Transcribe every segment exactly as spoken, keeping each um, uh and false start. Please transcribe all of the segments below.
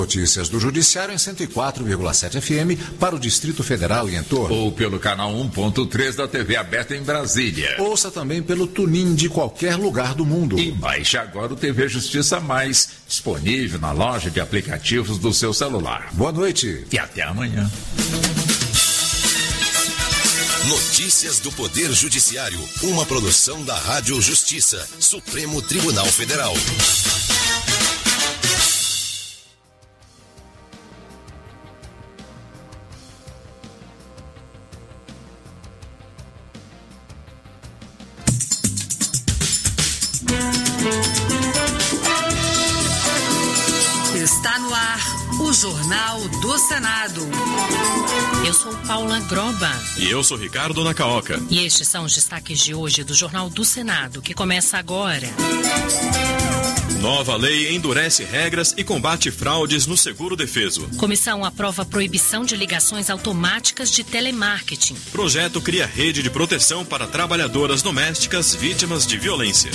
Notícias do Judiciário em cento e quatro vírgula sete F M para o Distrito Federal e entorno. Ou pelo canal um ponto três da T V aberta em Brasília. Ouça também pelo TuneIn de qualquer lugar do mundo. E baixe agora o T V Justiça Mais, disponível na loja de aplicativos do seu celular. Boa noite. E até amanhã. Notícias do Poder Judiciário, uma produção da Rádio Justiça, Supremo Tribunal Federal. Está no ar o Jornal do Senado. Eu sou Paula Groba. E eu sou Ricardo Nacaoca. E estes são os destaques de hoje do Jornal do Senado, que começa agora. Nova lei endurece regras e combate fraudes no seguro-defeso. Comissão aprova proibição de ligações automáticas de telemarketing. Projeto cria rede de proteção para trabalhadoras domésticas vítimas de violência.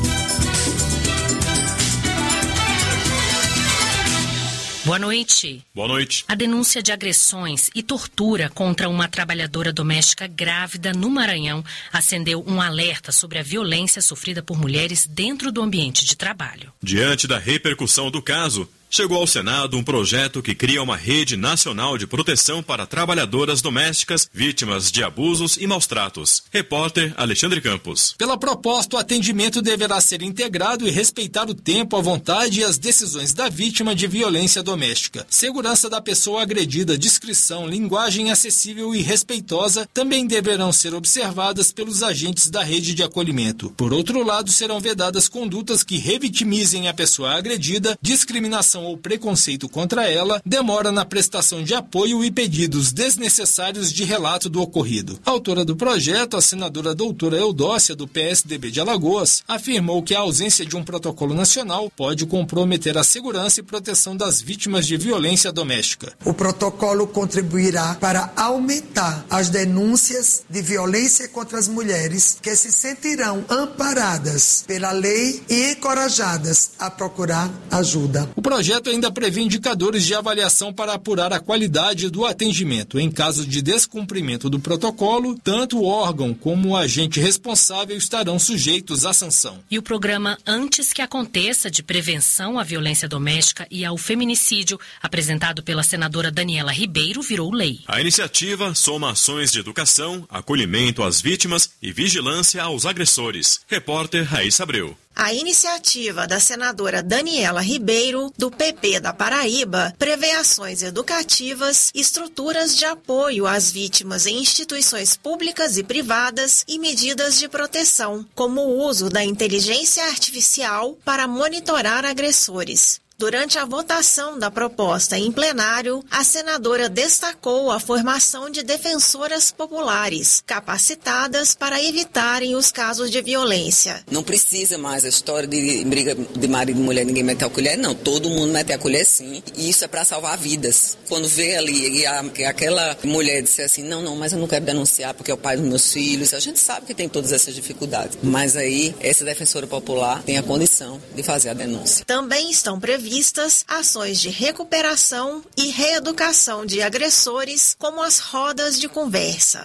Boa noite. Boa noite. A denúncia de agressões e tortura contra uma trabalhadora doméstica grávida no Maranhão acendeu um alerta sobre a violência sofrida por mulheres dentro do ambiente de trabalho. Diante da repercussão do caso, chegou ao Senado um projeto que cria uma rede nacional de proteção para trabalhadoras domésticas vítimas de abusos e maus-tratos. Repórter Alexandre Campos. Pela proposta, o atendimento deverá ser integrado e respeitar o tempo, a vontade e as decisões da vítima de violência doméstica. Segurança da pessoa agredida, discrição, linguagem acessível e respeitosa também deverão ser observadas pelos agentes da rede de acolhimento. Por outro lado, serão vedadas condutas que revitimizem a pessoa agredida, discriminação ou preconceito contra ela, demora na prestação de apoio e pedidos desnecessários de relato do ocorrido. A autora do projeto, a senadora doutora Eudócia, do P S D B de Alagoas, afirmou que a ausência de um protocolo nacional pode comprometer a segurança e proteção das vítimas de violência doméstica. O protocolo contribuirá para aumentar as denúncias de violência contra as mulheres, que se sentirão amparadas pela lei e encorajadas a procurar ajuda. O projeto O projeto ainda prevê indicadores de avaliação para apurar a qualidade do atendimento. Em caso de descumprimento do protocolo, tanto o órgão como o agente responsável estarão sujeitos à sanção. E o programa Antes que Aconteça, de prevenção à violência doméstica e ao feminicídio, apresentado pela senadora Daniela Ribeiro, virou lei. A iniciativa soma ações de educação, acolhimento às vítimas e vigilância aos agressores. Repórter Raíssa Abreu. A iniciativa da senadora Daniela Ribeiro, do P P da Paraíba, prevê ações educativas, estruturas de apoio às vítimas em instituições públicas e privadas e medidas de proteção, como o uso da inteligência artificial para monitorar agressores. Durante a votação da proposta em plenário, a senadora destacou a formação de defensoras populares, capacitadas para evitarem os casos de violência. Não precisa mais a história de briga de marido e mulher, ninguém mete a colher, não. Todo mundo mete a colher, sim. E isso é para salvar vidas. Quando vê ali e a, que aquela mulher disser assim, não, não, mas eu não quero denunciar porque é o pai dos meus filhos, a gente sabe que tem todas essas dificuldades. Mas aí, essa defensora popular tem a condição de fazer a denúncia. Também estão previstas ações de recuperação e reeducação de agressores, como as rodas de conversa.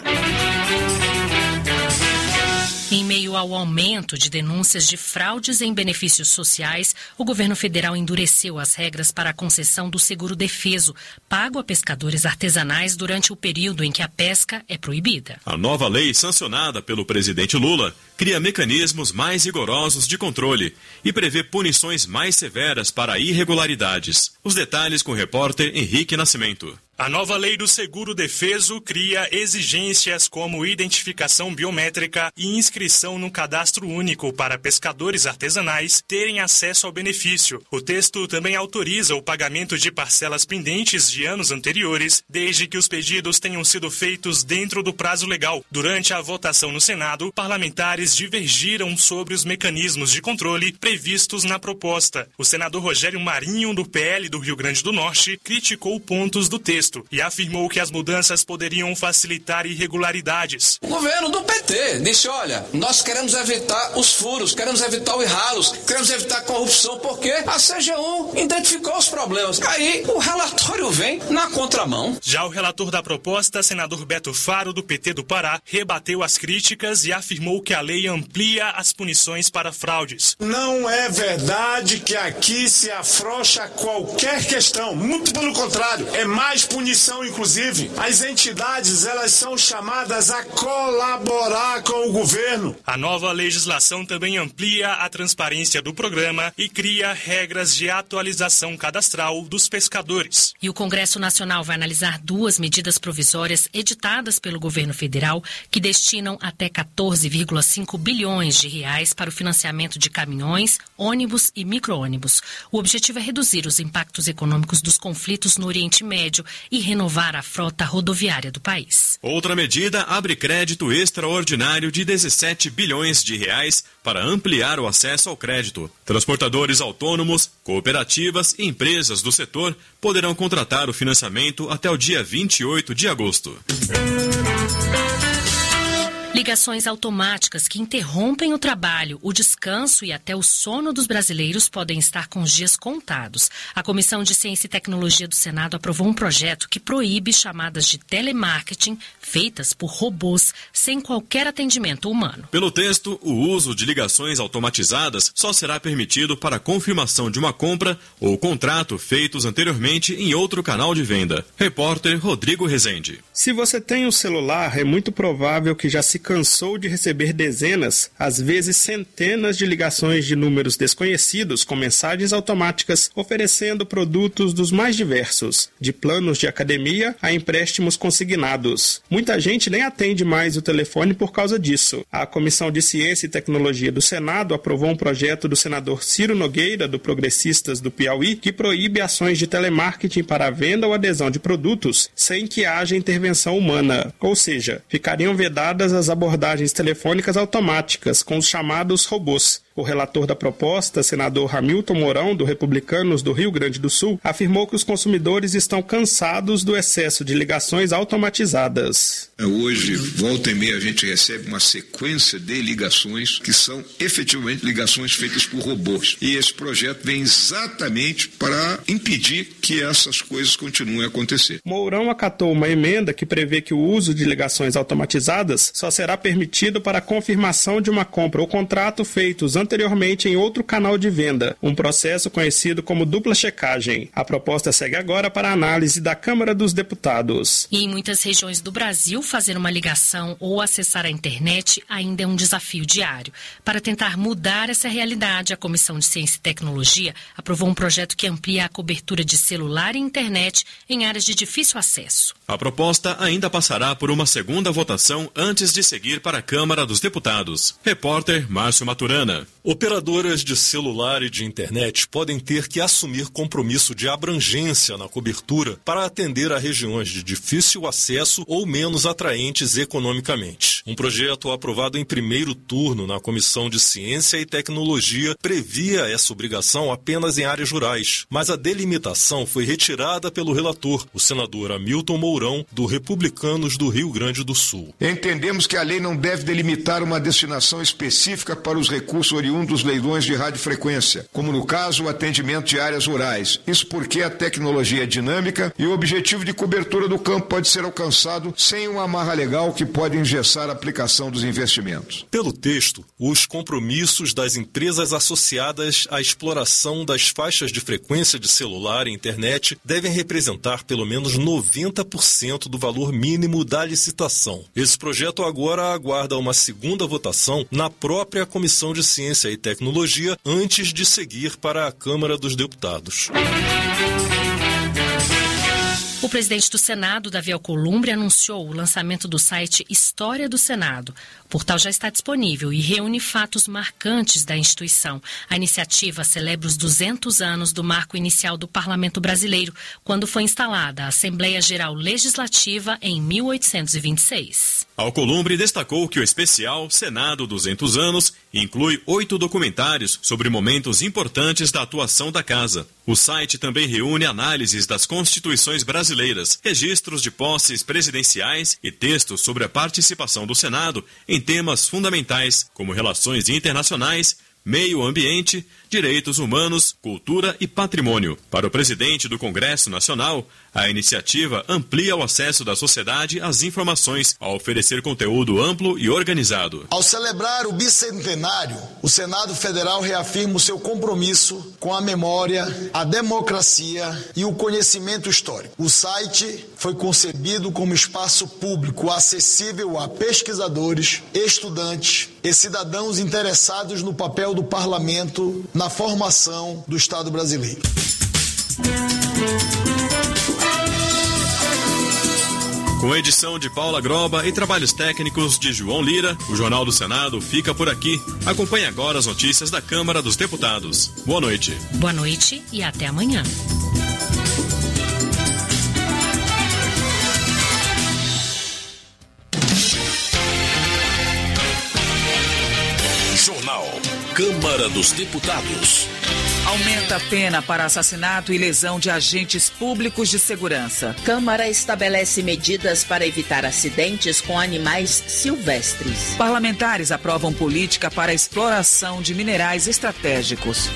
Em meio ao aumento de denúncias de fraudes em benefícios sociais, o governo federal endureceu as regras para a concessão do seguro-defeso, pago a pescadores artesanais durante o período em que a pesca é proibida. A nova lei, sancionada pelo presidente Lula, cria mecanismos mais rigorosos de controle e prevê punições mais severas para irregularidades. Os detalhes com o repórter Henrique Nascimento. A nova lei do seguro-defeso cria exigências como identificação biométrica e inscrição no cadastro único para pescadores artesanais terem acesso ao benefício. O texto também autoriza o pagamento de parcelas pendentes de anos anteriores, desde que os pedidos tenham sido feitos dentro do prazo legal. Durante a votação no Senado, parlamentares divergiram sobre os mecanismos de controle previstos na proposta. O senador Rogério Marinho, do P L do Rio Grande do Norte, criticou pontos do texto. texto e afirmou que as mudanças poderiam facilitar irregularidades. O governo do P T disse, olha, nós queremos evitar os furos, queremos evitar os ralos, queremos evitar a corrupção, porque a C G U identificou os problemas. Aí o relatório vem na contramão. Já o relator da proposta, senador Beto Faro, do P T do Pará, rebateu as críticas e afirmou que a lei amplia as punições para fraudes. Não é verdade que aqui se afrouxa qualquer questão, muito pelo contrário, é mais punição inclusive. As entidades, elas são chamadas a colaborar com o governo. A nova legislação também amplia a transparência do programa e cria regras de atualização cadastral dos pescadores. E o Congresso Nacional vai analisar duas medidas provisórias editadas pelo governo federal que destinam até quatorze vírgula cinco bilhões de reais para o financiamento de caminhões, ônibus e micro-ônibus. O objetivo é reduzir os impactos econômicos dos conflitos no Oriente Médio e renovar a frota rodoviária do país. Outra medida abre crédito extraordinário de dezessete bilhões de reais para ampliar o acesso ao crédito. Transportadores autônomos, cooperativas e empresas do setor poderão contratar o financiamento até o dia vinte e oito de agosto. Ligações automáticas que interrompem o trabalho, o descanso e até o sono dos brasileiros podem estar com os dias contados. A Comissão de Ciência e Tecnologia do Senado aprovou um projeto que proíbe chamadas de telemarketing feitas por robôs sem qualquer atendimento humano. Pelo texto, o uso de ligações automatizadas só será permitido para confirmação de uma compra ou contrato feitos anteriormente em outro canal de venda. Repórter Rodrigo Rezende. Se você tem um celular, é muito provável que já se cansou de receber dezenas, às vezes centenas de ligações de números desconhecidos com mensagens automáticas oferecendo produtos dos mais diversos, de planos de academia a empréstimos consignados. Muita gente nem atende mais o telefone por causa disso. A Comissão de Ciência e Tecnologia do Senado aprovou um projeto do senador Ciro Nogueira, do Progressistas do Piauí, que proíbe ações de telemarketing para a venda ou adesão de produtos sem que haja intervenção humana, ou seja, ficariam vedadas as abordagens telefônicas automáticas com os chamados robôs. O relator da proposta, senador Hamilton Mourão, do Republicanos do Rio Grande do Sul, afirmou que os consumidores estão cansados do excesso de ligações automatizadas. Hoje, volta e meia, a gente recebe uma sequência de ligações que são efetivamente ligações feitas por robôs. E esse projeto vem exatamente para impedir que essas coisas continuem a acontecer. Mourão acatou uma emenda que prevê que o uso de ligações automatizadas só será permitido para a confirmação de uma compra ou contrato feitos anteriormente em outro canal de venda, um processo conhecido como dupla checagem. A proposta segue agora para análise da Câmara dos Deputados. E em muitas regiões do Brasil, fazer uma ligação ou acessar a internet ainda é um desafio diário. Para tentar mudar essa realidade, a Comissão de Ciência e Tecnologia aprovou um projeto que amplia a cobertura de celular e internet em áreas de difícil acesso. A proposta ainda passará por uma segunda votação antes de seguir para a Câmara dos Deputados. Repórter Márcio Maturana. Operadoras de celular e de internet podem ter que assumir compromisso de abrangência na cobertura para atender a regiões de difícil acesso ou menos atraentes economicamente. Um projeto aprovado em primeiro turno na Comissão de Ciência e Tecnologia previa essa obrigação apenas em áreas rurais, mas a delimitação foi retirada pelo relator, o senador Hamilton Mourão, do Republicanos do Rio Grande do Sul. Entendemos que a lei não deve delimitar uma destinação específica para os recursos oriundos dos leilões de radiofrequência, como no caso o atendimento de áreas rurais. Isso porque a tecnologia é dinâmica e o objetivo de cobertura do campo pode ser alcançado sem uma amarra legal que pode engessar a aplicação dos investimentos. Pelo texto, os compromissos das empresas associadas à exploração das faixas de frequência de celular e internet devem representar pelo menos noventa por cento do valor mínimo da licitação. Esse projeto agora aguarda uma segunda votação na própria Comissão de Ciência e Tecnologia antes de seguir para a Câmara dos Deputados. O presidente do Senado, Davi Alcolumbre, anunciou o lançamento do site História do Senado. O portal já está disponível e reúne fatos marcantes da instituição. A iniciativa celebra os duzentos anos do marco inicial do Parlamento Brasileiro, quando foi instalada a Assembleia Geral Legislativa em mil oitocentos e vinte e seis. Alcolumbre destacou que o especial Senado duzentos anos inclui oito documentários sobre momentos importantes da atuação da casa. O site também reúne análises das constituições brasileiras, registros de posses presidenciais e textos sobre a participação do Senado em temas fundamentais, como relações internacionais, meio ambiente, direitos humanos, cultura e patrimônio. Para o presidente do Congresso Nacional, a iniciativa amplia o acesso da sociedade às informações, ao oferecer conteúdo amplo e organizado. Ao celebrar o bicentenário, o Senado Federal reafirma o seu compromisso com a memória, a democracia e o conhecimento histórico. O site foi concebido como espaço público acessível a pesquisadores, estudantes e cidadãos interessados no papel do parlamento na formação do Estado brasileiro. Com edição de Paula Groba e trabalhos técnicos de João Lira, o Jornal do Senado fica por aqui. Acompanhe agora as notícias da Câmara dos Deputados. Boa noite. Boa noite e até amanhã. Jornal Câmara dos Deputados. Aumenta a pena para assassinato e lesão de agentes públicos de segurança. Câmara estabelece medidas para evitar acidentes com animais silvestres. Parlamentares aprovam política para a exploração de minerais estratégicos.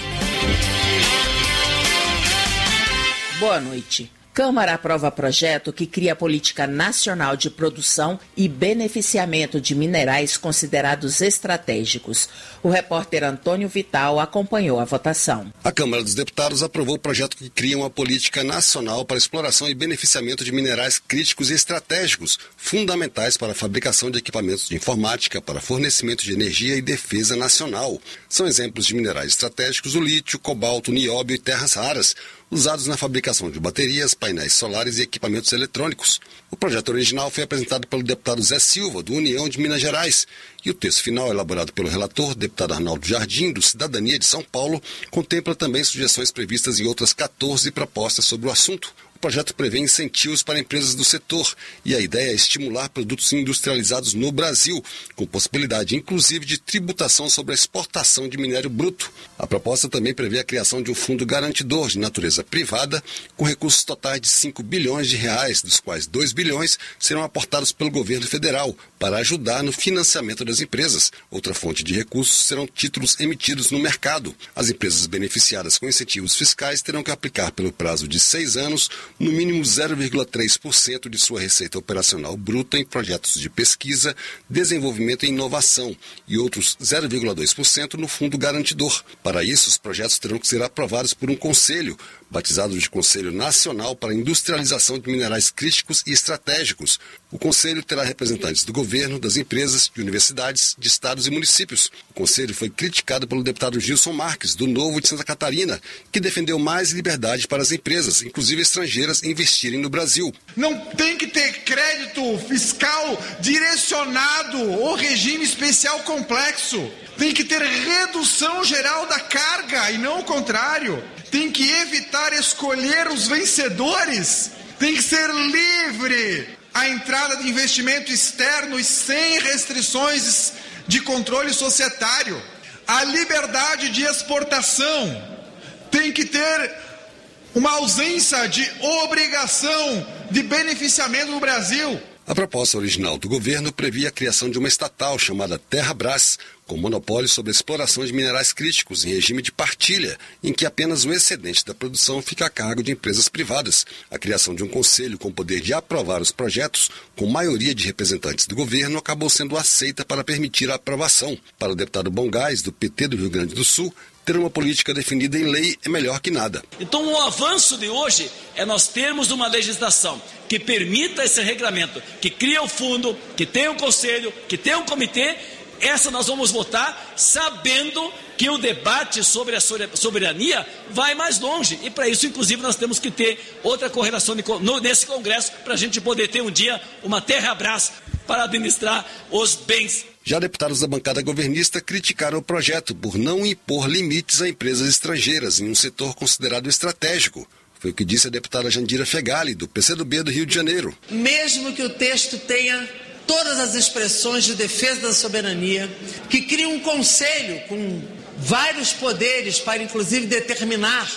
Boa noite. Câmara aprova projeto que cria política nacional de produção e beneficiamento de minerais considerados estratégicos. O repórter Antônio Vital acompanhou a votação. A Câmara dos Deputados aprovou o projeto que cria uma política nacional para exploração e beneficiamento de minerais críticos e estratégicos, fundamentais para a fabricação de equipamentos de informática, para fornecimento de energia e defesa nacional. São exemplos de minerais estratégicos o lítio, cobalto, nióbio e terras raras, usados na fabricação de baterias, painéis solares e equipamentos eletrônicos. O projeto original foi apresentado pelo deputado Zé Silva, do União de Minas Gerais, e o texto final, elaborado pelo relator, deputado Arnaldo Jardim, do Cidadania de São Paulo, contempla também sugestões previstas em outras quatorze propostas sobre o assunto. O projeto prevê incentivos para empresas do setor e a ideia é estimular produtos industrializados no Brasil, com possibilidade inclusive de tributação sobre a exportação de minério bruto. A proposta também prevê a criação de um fundo garantidor de natureza privada, com recursos totais de cinco bilhões de reais, dos quais dois bilhões serão aportados pelo governo federal para ajudar no financiamento das empresas. Outra fonte de recursos serão títulos emitidos no mercado. As empresas beneficiadas com incentivos fiscais terão que aplicar pelo prazo de seis anos no mínimo zero vírgula três por cento de sua receita operacional bruta em projetos de pesquisa, desenvolvimento e inovação e outros zero vírgula dois por cento no fundo garantidor. Para isso, os projetos terão que ser aprovados por um conselho, batizado de Conselho Nacional para a Industrialização de Minerais Críticos e Estratégicos. O Conselho terá representantes do governo, das empresas, de universidades, de estados e municípios. O Conselho foi criticado pelo deputado Gilson Marques, do Novo de Santa Catarina, que defendeu mais liberdade para as empresas, inclusive estrangeiras, investirem no Brasil. Não tem que ter crédito fiscal direcionado ou regime especial complexo. Tem que ter redução geral da carga e não o contrário. Tem que evitar escolher os vencedores. Tem que ser livre a entrada de investimento externo e sem restrições de controle societário. A liberdade de exportação tem que ter uma ausência de obrigação de beneficiamento no Brasil. A proposta original do governo previa a criação de uma estatal chamada Terrabras, com monopólio sobre a exploração de minerais críticos em regime de partilha, em que apenas o excedente da produção fica a cargo de empresas privadas. A criação de um conselho com poder de aprovar os projetos, com maioria de representantes do governo, acabou sendo aceita para permitir a aprovação. Para o deputado Bongás, do P T do Rio Grande do Sul, ter uma política definida em lei é melhor que nada. Então o avanço de hoje é nós termos uma legislação que permita esse regramento, que cria o fundo, que tenha um conselho, que tenha um comitê. Essa nós vamos votar sabendo que o debate sobre a soberania vai mais longe. E para isso, inclusive, nós temos que ter outra correlação de, no, nesse Congresso para a gente poder ter um dia uma Terrabras para administrar os bens. Já deputados da bancada governista criticaram o projeto por não impor limites a empresas estrangeiras em um setor considerado estratégico. Foi o que disse a deputada Jandira Fegali, do P C do B do Rio de Janeiro. Mesmo que o texto tenha todas as expressões de defesa da soberania, que cria um conselho com vários poderes para, inclusive, determinar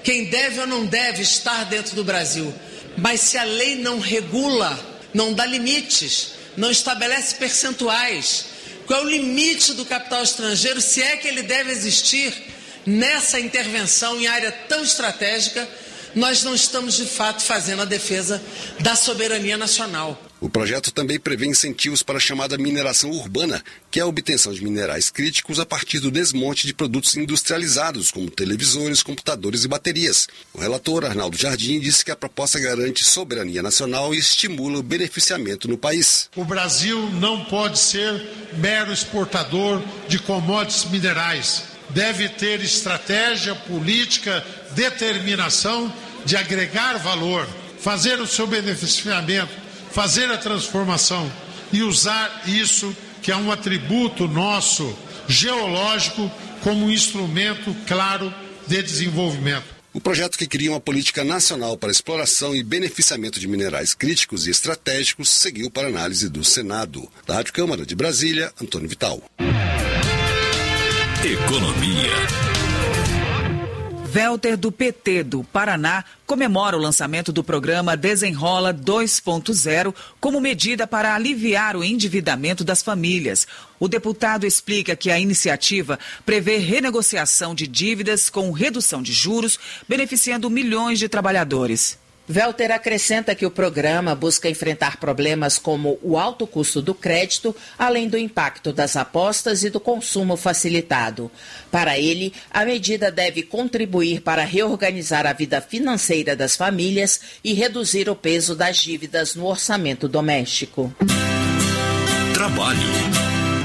quem deve ou não deve estar dentro do Brasil. Mas se a lei não regula, não dá limites, não estabelece percentuais, qual é o limite do capital estrangeiro, se é que ele deve existir nessa intervenção em área tão estratégica, nós não estamos de fato fazendo a defesa da soberania nacional. O projeto também prevê incentivos para a chamada mineração urbana, que é a obtenção de minerais críticos a partir do desmonte de produtos industrializados, como televisores, computadores e baterias. O relator, Arnaldo Jardim, disse que a proposta garante soberania nacional e estimula o beneficiamento no país. O Brasil não pode ser mero exportador de commodities minerais. Deve ter estratégia, política, determinação de agregar valor, fazer o seu beneficiamento, fazer a transformação e usar isso, que é um atributo nosso, geológico, como um instrumento claro de desenvolvimento. O projeto, que cria uma política nacional para exploração e beneficiamento de minerais críticos e estratégicos, seguiu para análise do Senado. Da Rádio Câmara de Brasília, Antônio Vital. Economia. Welter, do P T do Paraná, comemora o lançamento do programa Desenrola dois ponto zero como medida para aliviar o endividamento das famílias. O deputado explica que a iniciativa prevê renegociação de dívidas com redução de juros, beneficiando milhões de trabalhadores. Welter acrescenta que o programa busca enfrentar problemas como o alto custo do crédito, além do impacto das apostas e do consumo facilitado. Para ele, a medida deve contribuir para reorganizar a vida financeira das famílias e reduzir o peso das dívidas no orçamento doméstico. Trabalho.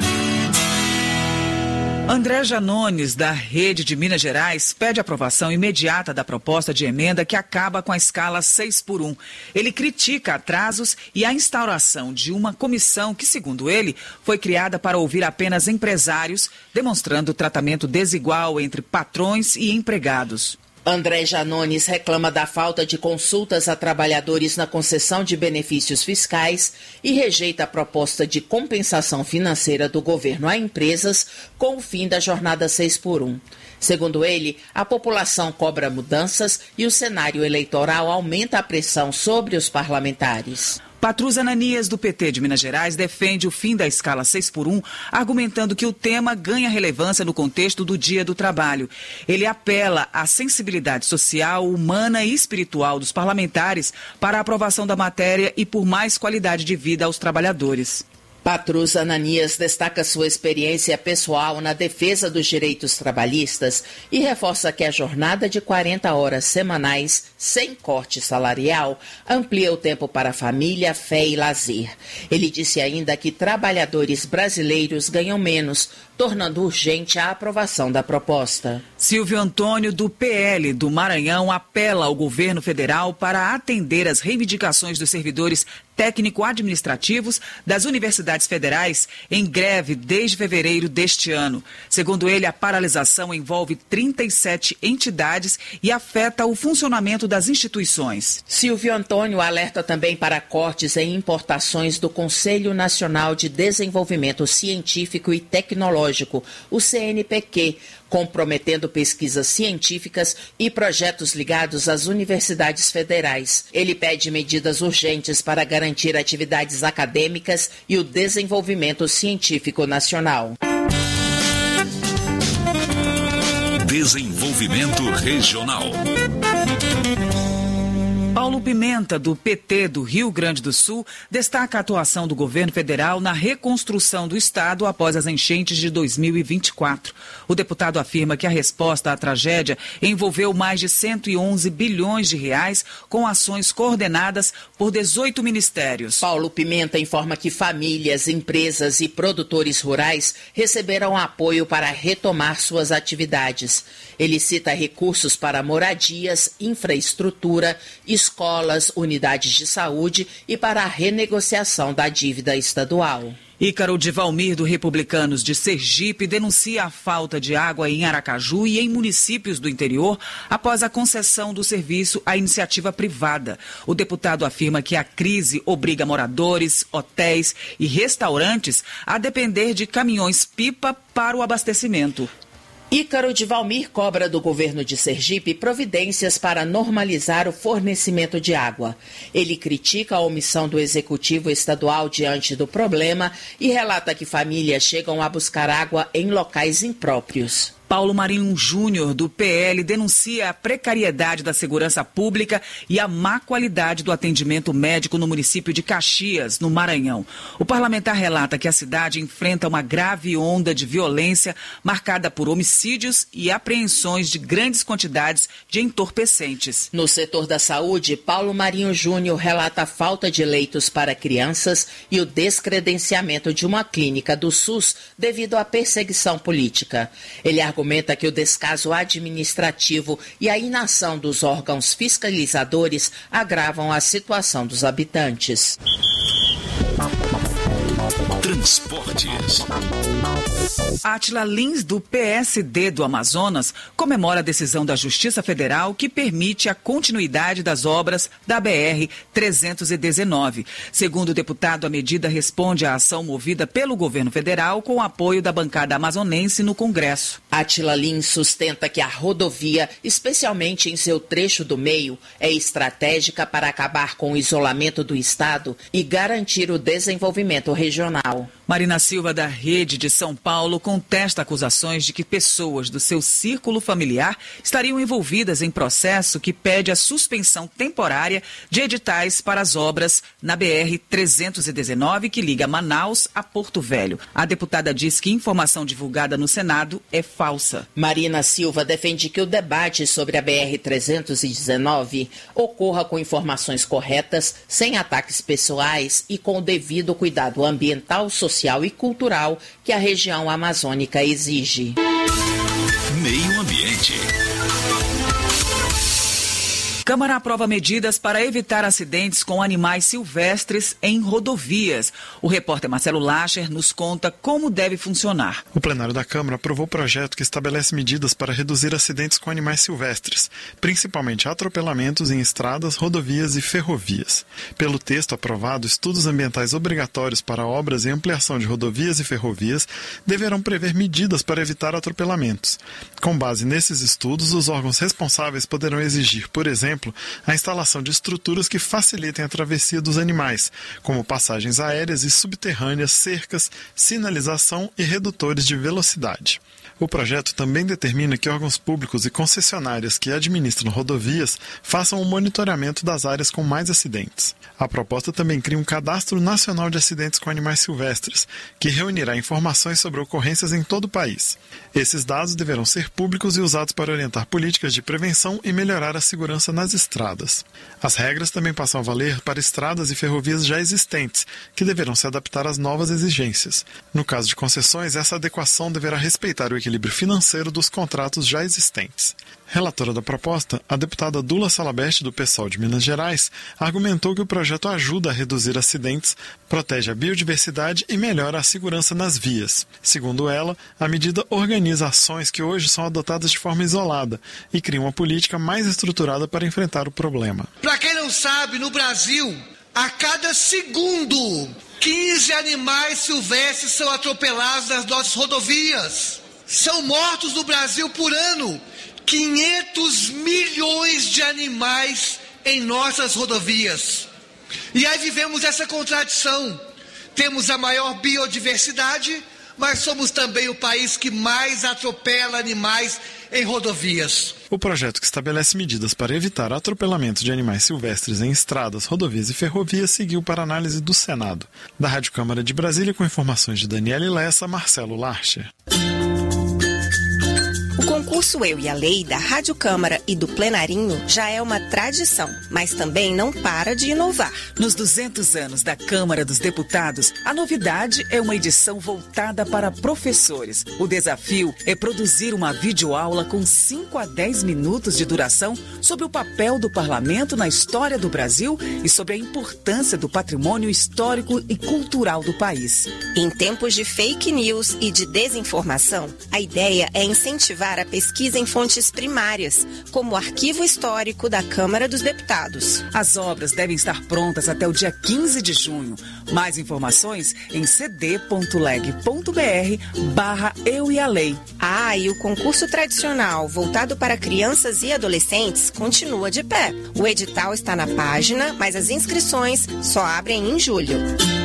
André Janones, da Rede de Minas Gerais, pede aprovação imediata da proposta de emenda que acaba com a escala seis por um. Ele critica atrasos e a instauração de uma comissão que, segundo ele, foi criada para ouvir apenas empresários, demonstrando tratamento desigual entre patrões e empregados. André Janones reclama da falta de consultas a trabalhadores na concessão de benefícios fiscais e rejeita a proposta de compensação financeira do governo a empresas com o fim da jornada seis por um. Segundo ele, a população cobra mudanças e o cenário eleitoral aumenta a pressão sobre os parlamentares. Patrus Ananias, do P T de Minas Gerais, defende o fim da escala seis por um, argumentando que o tema ganha relevância no contexto do Dia do Trabalho. Ele apela à sensibilidade social, humana e espiritual dos parlamentares para a aprovação da matéria e por mais qualidade de vida aos trabalhadores. Patrus Ananias destaca sua experiência pessoal na defesa dos direitos trabalhistas e reforça que a jornada de quarenta horas semanais, sem corte salarial, amplia o tempo para família, fé e lazer. Ele disse ainda que trabalhadores brasileiros ganham menos, tornando urgente a aprovação da proposta. Silvio Antônio, do P L do Maranhão, apela ao governo federal para atender às reivindicações dos servidores técnico-administrativos das universidades federais em greve desde fevereiro deste ano. Segundo ele, a paralisação envolve trinta e sete entidades e afeta o funcionamento das instituições. Silvio Antônio alerta também para cortes em importações do Conselho Nacional de Desenvolvimento Científico e Tecnológico, o C N P Q, comprometendo pesquisas científicas e projetos ligados às universidades federais. Ele pede medidas urgentes para garantir atividades acadêmicas e o desenvolvimento científico nacional. Desenvolvimento regional. Paulo Pimenta, do P T do Rio Grande do Sul, destaca a atuação do governo federal na reconstrução do estado após as enchentes de dois mil e vinte e quatro. O deputado afirma que a resposta à tragédia envolveu mais de cento e onze bilhões de reais com ações coordenadas por dezoito ministérios. Paulo Pimenta informa que famílias, empresas e produtores rurais receberam apoio para retomar suas atividades. Ele cita recursos para moradias, infraestrutura, escolas, unidades de saúde e para a renegociação da dívida estadual. Ícaro de Valmir, do Republicanos de Sergipe, denuncia a falta de água em Aracaju e em municípios do interior após a concessão do serviço à iniciativa privada. O deputado afirma que a crise obriga moradores, hotéis e restaurantes a depender de caminhões-pipa para o abastecimento. Ícaro de Valmir cobra do governo de Sergipe providências para normalizar o fornecimento de água. Ele critica a omissão do executivo estadual diante do problema e relata que famílias chegam a buscar água em locais impróprios. Paulo Marinho Júnior, do P L, denuncia a precariedade da segurança pública e a má qualidade do atendimento médico no município de Caxias, no Maranhão. O parlamentar relata que a cidade enfrenta uma grave onda de violência marcada por homicídios e apreensões de grandes quantidades de entorpecentes. No setor da saúde, Paulo Marinho Júnior relata a falta de leitos para crianças e o descredenciamento de uma clínica do SUS devido à perseguição política. Ele argumenta que o descaso administrativo e a inação dos órgãos fiscalizadores agravam a situação dos habitantes. Transportes. Átila Lins, do P S D do Amazonas, comemora a decisão da Justiça Federal que permite a continuidade das obras da B R trezentos e dezenove. Segundo o deputado, a medida responde à ação movida pelo governo federal com o apoio da bancada amazonense no Congresso. Átila Lins sustenta que a rodovia, especialmente em seu trecho do meio, é estratégica para acabar com o isolamento do estado e garantir o desenvolvimento regional. Marina Silva, da Rede de São Paulo, contesta acusações de que pessoas do seu círculo familiar estariam envolvidas em processo que pede a suspensão temporária de editais para as obras na B R trezentos e dezenove, que liga Manaus a Porto Velho. A deputada diz que informação divulgada no Senado é falsa. Marina Silva defende que o debate sobre a B R trezentos e dezenove ocorra com informações corretas, sem ataques pessoais e com o devido cuidado ambiental, social e cultural que a região amazônica exige. Meio Ambiente. Câmara aprova medidas para evitar acidentes com animais silvestres em rodovias. O repórter Marcelo Lacher nos conta como deve funcionar. O plenário da Câmara aprovou o projeto que estabelece medidas para reduzir acidentes com animais silvestres, principalmente atropelamentos em estradas, rodovias e ferrovias. Pelo texto aprovado, estudos ambientais obrigatórios para obras e ampliação de rodovias e ferrovias deverão prever medidas para evitar atropelamentos. Com base nesses estudos, os órgãos responsáveis poderão exigir, por exemplo, a instalação de estruturas que facilitem a travessia dos animais, como passagens aéreas e subterrâneas, cercas, sinalização e redutores de velocidade. O projeto também determina que órgãos públicos e concessionárias que administram rodovias façam o monitoramento das áreas com mais acidentes. A proposta também cria um cadastro nacional de acidentes com animais silvestres, que reunirá informações sobre ocorrências em todo o país. Esses dados deverão ser públicos e usados para orientar políticas de prevenção e melhorar a segurança nas estradas. As regras também passam a valer para estradas e ferrovias já existentes, que deverão se adaptar às novas exigências. No caso de concessões, essa adequação deverá respeitar o equilíbrio financeiro dos contratos já existentes. Relatora da proposta, a deputada Dula Salabeste, do PSOL de Minas Gerais, argumentou que o projeto ajuda a reduzir acidentes, protege a biodiversidade e melhora a segurança nas vias. Segundo ela, a medida organiza ações que hoje são adotadas de forma isolada e cria uma política mais estruturada para enfrentar o problema. Para quem não sabe, no Brasil, a cada segundo, quinze animais silvestres são atropelados nas nossas rodovias. São mortos no Brasil por ano quinhentos milhões de animais em nossas rodovias. E aí vivemos essa contradição. Temos a maior biodiversidade, mas somos também o país que mais atropela animais em rodovias. O projeto que estabelece medidas para evitar atropelamento de animais silvestres em estradas, rodovias e ferrovias seguiu para análise do Senado. Da Rádio Câmara de Brasília, com informações de Daniela Lessa, Marcelo Larcher. O concurso Eu e a Lei da Rádio Câmara e do Plenarinho já é uma tradição, mas também não para de inovar. Nos duzentos anos da Câmara dos Deputados, a novidade é uma edição voltada para professores. O desafio é produzir uma videoaula com cinco a dez minutos de duração sobre o papel do parlamento na história do Brasil e sobre a importância do patrimônio histórico e cultural do país. Em tempos de fake news e de desinformação, a ideia é incentivar a pesquisa pesquisa em fontes primárias, como o Arquivo Histórico da Câmara dos Deputados. As obras devem estar prontas até o dia quinze de junho. Mais informações em cd.leg.br barra Eu e a Lei. Ah, e o concurso tradicional voltado para crianças e adolescentes continua de pé. O edital está na página, mas as inscrições só abrem em julho.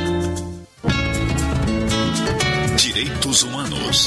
Direitos Humanos.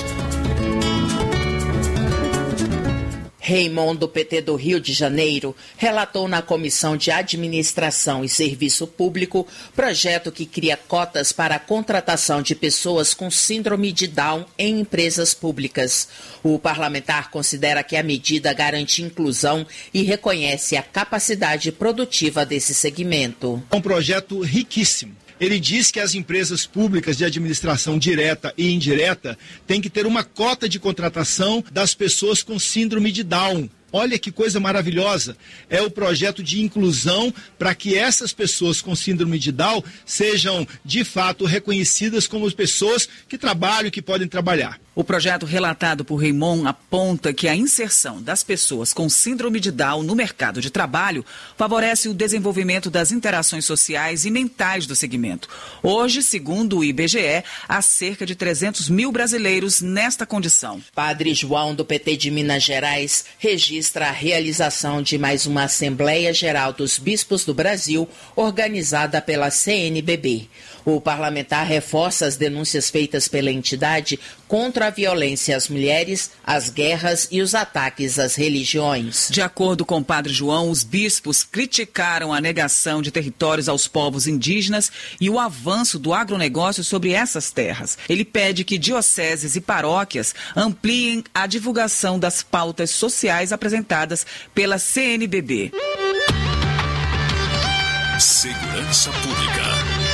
Raimon, do P T do Rio de Janeiro, relatou na Comissão de Administração e Serviço Público projeto que cria cotas para a contratação de pessoas com síndrome de Down em empresas públicas. O parlamentar considera que a medida garante inclusão e reconhece a capacidade produtiva desse segmento. É um projeto riquíssimo. Ele diz que as empresas públicas de administração direta e indireta têm que ter uma cota de contratação das pessoas com síndrome de Down. Olha que coisa maravilhosa. É o projeto de inclusão para que essas pessoas com síndrome de Down sejam, de fato, reconhecidas como pessoas que trabalham e que podem trabalhar. O projeto relatado por Raimon aponta que a inserção das pessoas com síndrome de Down no mercado de trabalho favorece o desenvolvimento das interações sociais e mentais do segmento. Hoje, segundo o I B G E, há cerca de trezentos mil brasileiros nesta condição. Padre João, do P T de Minas Gerais, registra a realização de mais uma Assembleia Geral dos Bispos do Brasil, organizada pela C N B B. O parlamentar reforça as denúncias feitas pela entidade contra a violência às mulheres, as guerras e os ataques às religiões. De acordo com o Padre João, os bispos criticaram a negação de territórios aos povos indígenas e o avanço do agronegócio sobre essas terras. Ele pede que dioceses e paróquias ampliem a divulgação das pautas sociais apresentadas pela C N B B. Segurança Pública.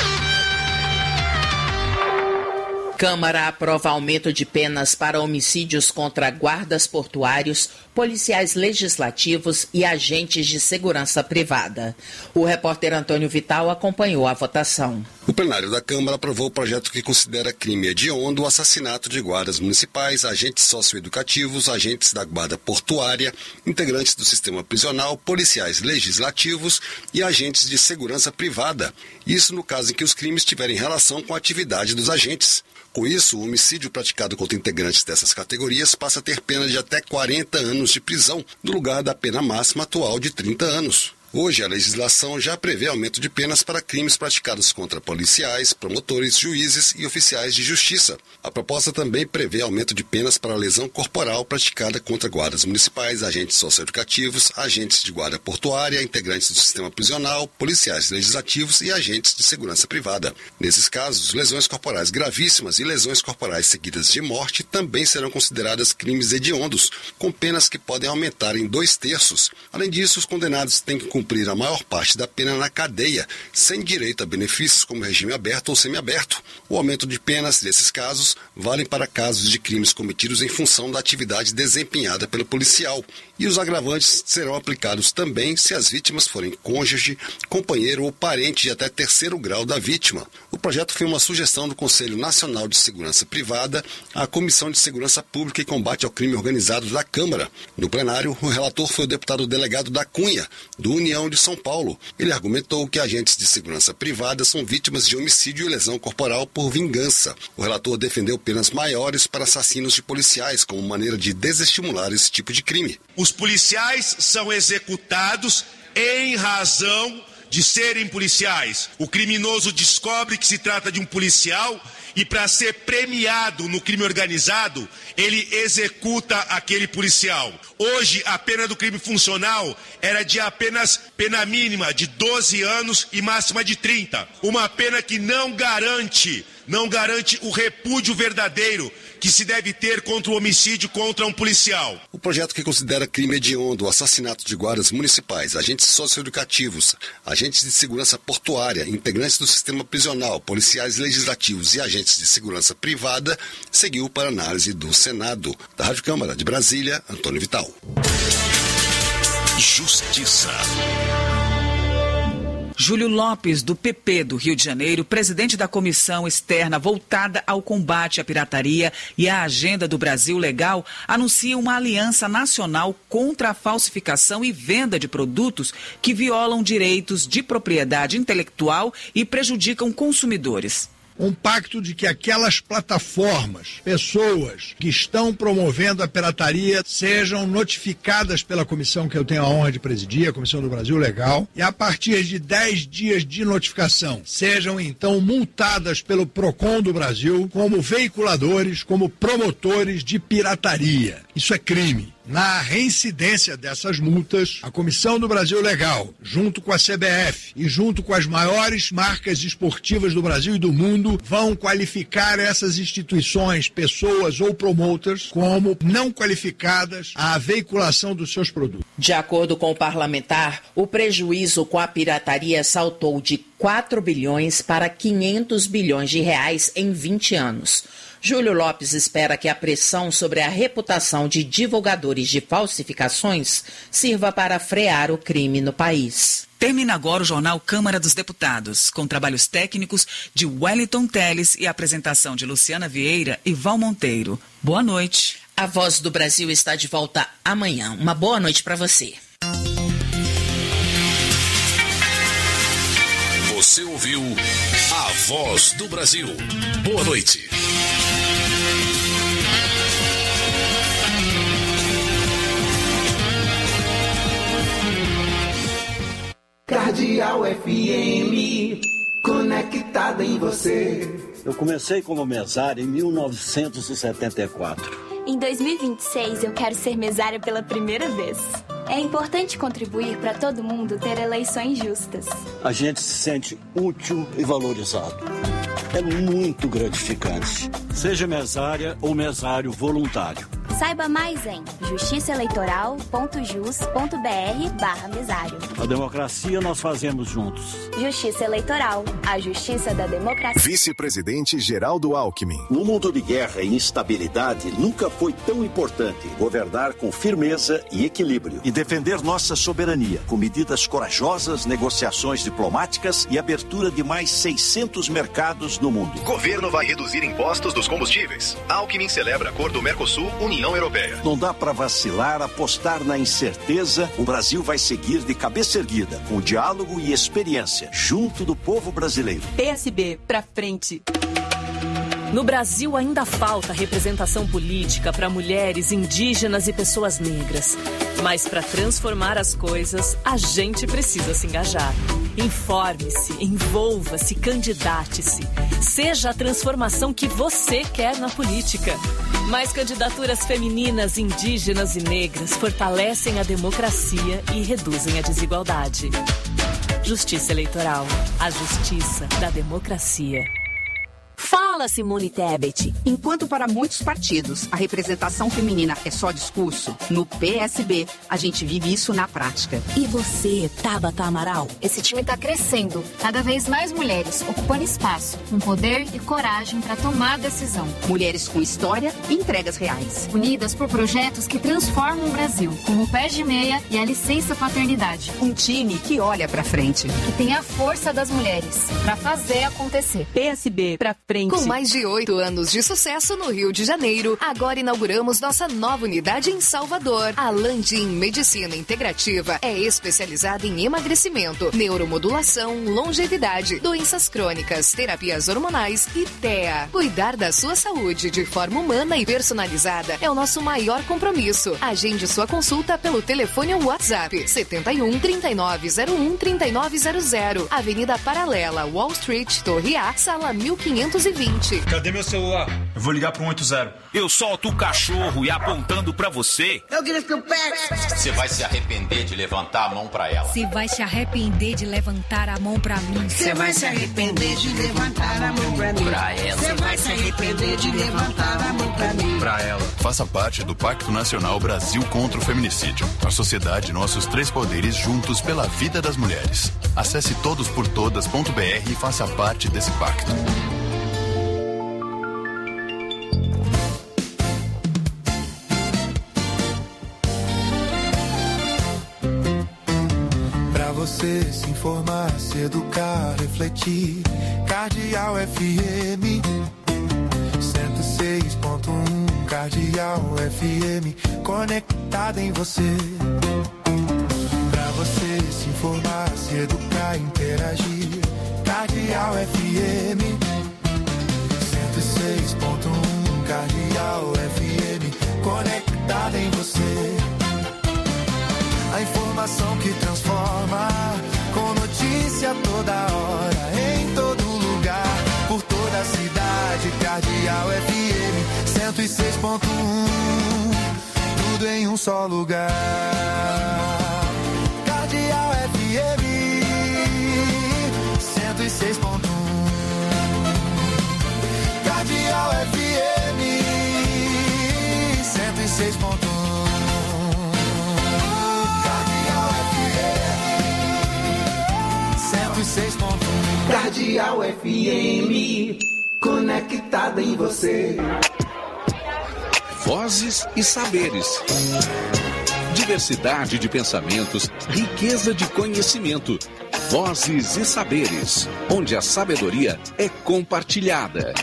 Câmara aprova aumento de penas para homicídios contra guardas portuários, policiais legislativos e agentes de segurança privada. O repórter Antônio Vital acompanhou a votação. O plenário da Câmara aprovou o projeto que considera crime hediondo o assassinato de guardas municipais, agentes socioeducativos, agentes da guarda portuária, integrantes do sistema prisional, policiais legislativos e agentes de segurança privada. Isso no caso em que os crimes tiverem relação com a atividade dos agentes. Com isso, o homicídio praticado contra integrantes dessas categorias passa a ter pena de até quarenta anos de prisão, no lugar da pena máxima atual de trinta anos. Hoje, a legislação já prevê aumento de penas para crimes praticados contra policiais, promotores, juízes e oficiais de justiça. A proposta também prevê aumento de penas para a lesão corporal praticada contra guardas municipais, agentes socioeducativos, agentes de guarda portuária, integrantes do sistema prisional, policiais legislativos e agentes de segurança privada. Nesses casos, lesões corporais gravíssimas e lesões corporais seguidas de morte também serão consideradas crimes hediondos, com penas que podem aumentar em dois terços. Além disso, os condenados têm que cumprir cumprir a maior parte da pena na cadeia, sem direito a benefícios como regime aberto ou semiaberto. O aumento de penas desses casos valem para casos de crimes cometidos em função da atividade desempenhada pelo policial. E os agravantes serão aplicados também se as vítimas forem cônjuge, companheiro ou parente de até terceiro grau da vítima. O projeto foi uma sugestão do Conselho Nacional de Segurança Privada à Comissão de Segurança Pública e Combate ao Crime Organizado da Câmara. No plenário, o relator foi o deputado delegado da Cunha, do União de São Paulo. Ele argumentou que agentes de segurança privada são vítimas de homicídio e lesão corporal por vingança. O relator defendeu penas maiores para assassinos de policiais como maneira de desestimular esse tipo de crime. Os policiais são executados em razão de serem policiais. O criminoso descobre que se trata de um policial e, para ser premiado no crime organizado, ele executa aquele policial. Hoje, a pena do crime funcional era de apenas pena mínima de doze anos e máxima de trinta. Uma pena que não garante, não garante o repúdio verdadeiro que se deve ter contra o homicídio contra um policial. O projeto que considera crime hediondo o assassinato de guardas municipais, agentes socioeducativos, agentes de segurança portuária, integrantes do sistema prisional, policiais legislativos e agentes de segurança privada, seguiu para análise do Senado. Da Rádio Câmara de Brasília, Antônio Vital. Justiça. Júlio Lopes, do P P do Rio de Janeiro, presidente da comissão externa voltada ao combate à pirataria e à agenda do Brasil Legal, anuncia uma aliança nacional contra a falsificação e venda de produtos que violam direitos de propriedade intelectual e prejudicam consumidores. Um pacto de que aquelas plataformas, pessoas que estão promovendo a pirataria sejam notificadas pela comissão que eu tenho a honra de presidir, a Comissão do Brasil Legal, e a partir de dez dias de notificação sejam então multadas pelo Procon do Brasil como veiculadores, como promotores de pirataria. Isso é crime. Na reincidência dessas multas, a Comissão do Brasil Legal, junto com a C B F e junto com as maiores marcas esportivas do Brasil e do mundo, vão qualificar essas instituições, pessoas ou promoters como não qualificadas à veiculação dos seus produtos. De acordo com o parlamentar, o prejuízo com a pirataria saltou de quatro bilhões para quinhentos bilhões de reais em vinte anos. Júlio Lopes espera que a pressão sobre a reputação de divulgadores de falsificações sirva para frear o crime no país. Termina agora o jornal Câmara dos Deputados, com trabalhos técnicos de Wellington Teles e apresentação de Luciana Vieira e Val Monteiro. Boa noite. A Voz do Brasil está de volta amanhã. Uma boa noite para você. Você ouviu A Voz do Brasil. Boa noite. Cardeal F M, conectada em você. Eu comecei como mesário em mil novecentos e setenta e quatro. Em dois mil e vinte e seis, eu quero ser mesária pela primeira vez. É importante contribuir para todo mundo ter eleições justas. A gente se sente útil e valorizado. É muito gratificante. Seja mesária ou mesário voluntário. Saiba mais em justiçaeleitoral.jus.br barra mesário. A democracia nós fazemos juntos. Justiça Eleitoral, a justiça da democracia. Vice-presidente Geraldo Alckmin. No mundo de guerra e instabilidade, nunca foi tão importante governar com firmeza e equilíbrio e defender nossa soberania com medidas corajosas, negociações diplomáticas e abertura de mais seiscentos mercados no mundo. Governo vai reduzir impostos dos combustíveis. Alckmin celebra acordo Mercosul-União Europeia. Não dá para vacilar, apostar na incerteza. O Brasil vai seguir de cabeça erguida, com diálogo e experiência, junto do povo brasileiro. P S B, pra frente. No Brasil ainda falta representação política para mulheres, indígenas e pessoas negras. Mas para transformar as coisas, a gente precisa se engajar. Informe-se, envolva-se, candidate-se. Seja a transformação que você quer na política. Mais candidaturas femininas, indígenas e negras fortalecem a democracia e reduzem a desigualdade. Justiça Eleitoral. A justiça da democracia. Fala, Simone Tebet. Enquanto para muitos partidos a representação feminina é só discurso, no P S B a gente vive isso na prática. E você, Tabata Amaral? Esse time está crescendo. Cada vez mais mulheres ocupando espaço, com poder e coragem para tomar decisão. Mulheres com história e entregas reais. Unidas por projetos que transformam o Brasil, como o Pé de Meia e a Licença Paternidade. Um time que olha para frente. Que tem a força das mulheres para fazer acontecer. P S B pra frente. Com mais de oito anos de sucesso no Rio de Janeiro, agora inauguramos nossa nova unidade em Salvador. A Landim Medicina Integrativa é especializada em emagrecimento, neuromodulação, longevidade, doenças crônicas, terapias hormonais e T E A. Cuidar da sua saúde de forma humana e personalizada é o nosso maior compromisso. Agende sua consulta pelo telefone ou WhatsApp setenta e um, trinta e nove zero um, trinta e nove zero zero. Avenida Paralela, Wall Street, Torre A, sala mil quinhentos e vinte. Cadê meu celular? Eu vou ligar pro um oito zero. Eu solto o cachorro e apontando pra você. Eu grito que eu pego. Você vai se arrepender de levantar a mão pra ela. Você vai se arrepender de levantar a mão pra mim. Você vai se arrepender de levantar a mão pra mim. Pra ela. Você vai se arrepender de levantar a mão pra mim. Pra ela. Faça parte do Pacto Nacional Brasil contra o Feminicídio. A sociedade, nossos três poderes juntos pela vida das mulheres. Acesse todos por todas ponto b r e faça parte desse pacto. Você se informar, se educar, refletir. Cardeal F M cento e seis ponto um, Cardeal F M, conectada em você. Pra você se informar, se educar, interagir. Cardeal F M cento e seis ponto um, Cardeal F M, conectada em você. A informação que transforma, com notícia toda hora, em todo lugar, por toda a cidade. Cardeal F M cento e seis ponto um, tudo em um só lugar. Cardeal F M cento e seis ponto um, Cardeal F M cento e seis ponto um. Cardeal F M, conectada em você. Vozes e saberes. Diversidade de pensamentos, riqueza de conhecimento. Vozes e saberes, onde a sabedoria é compartilhada.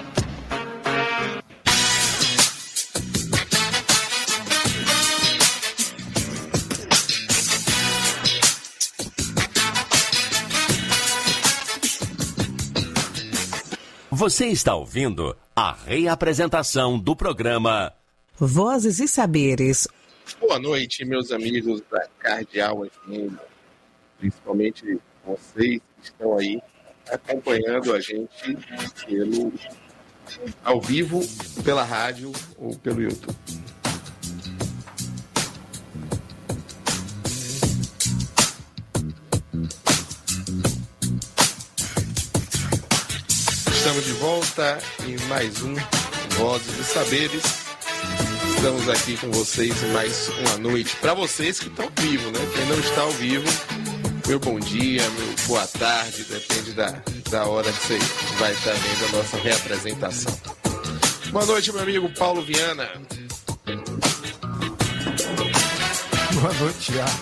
Você está ouvindo a reapresentação do programa Vozes e Saberes. Boa noite, meus amigos da Cardeal F M, principalmente vocês que estão aí acompanhando a gente pelo, ao vivo, pela rádio ou pelo YouTube. Estamos de volta em mais um Vozes e Saberes. Estamos aqui com vocês em mais uma noite. Para vocês que estão ao vivo, né? Quem não está ao vivo, meu bom dia, meu boa tarde, depende da, da hora que você vai estar vendo a nossa reapresentação. Boa noite, meu amigo Paulo Viana. Boa noite, Thiago.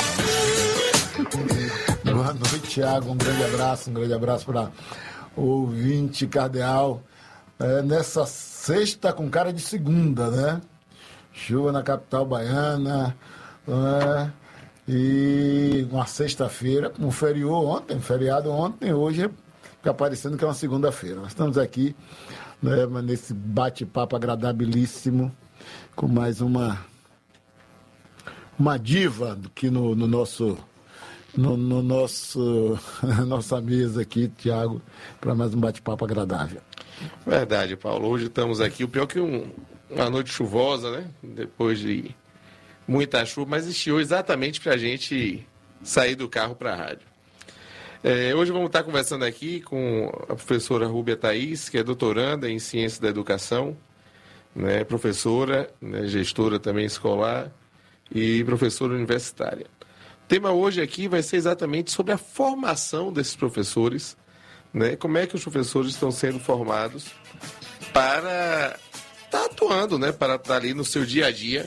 Boa noite, Thiago. Um grande abraço, um grande abraço para ouvinte Cardeal, é, nessa sexta com cara de segunda, né? Chuva na capital baiana, é, e uma sexta-feira, como feriou ontem, feriado ontem, hoje fica parecendo que é uma segunda-feira. Nós estamos aqui, né, nesse bate-papo agradabilíssimo, com mais uma, uma diva que no, no nosso... No, no nosso nossa mesa aqui, Thiago, para mais um bate-papo agradável. Verdade, Paulo. Hoje estamos aqui, o pior que um, uma noite chuvosa, né? Depois de muita chuva, mas estiou exatamente para a gente sair do carro para a rádio. É, hoje vamos estar conversando aqui com a professora Rúbia Thaís, que é doutoranda em Ciência da Educação, né? Professora, né? Gestora também escolar e professora universitária. O tema hoje aqui vai ser exatamente sobre a formação desses professores, né? Como é que os professores estão sendo formados para estar atuando, né? Para estar ali no seu dia a dia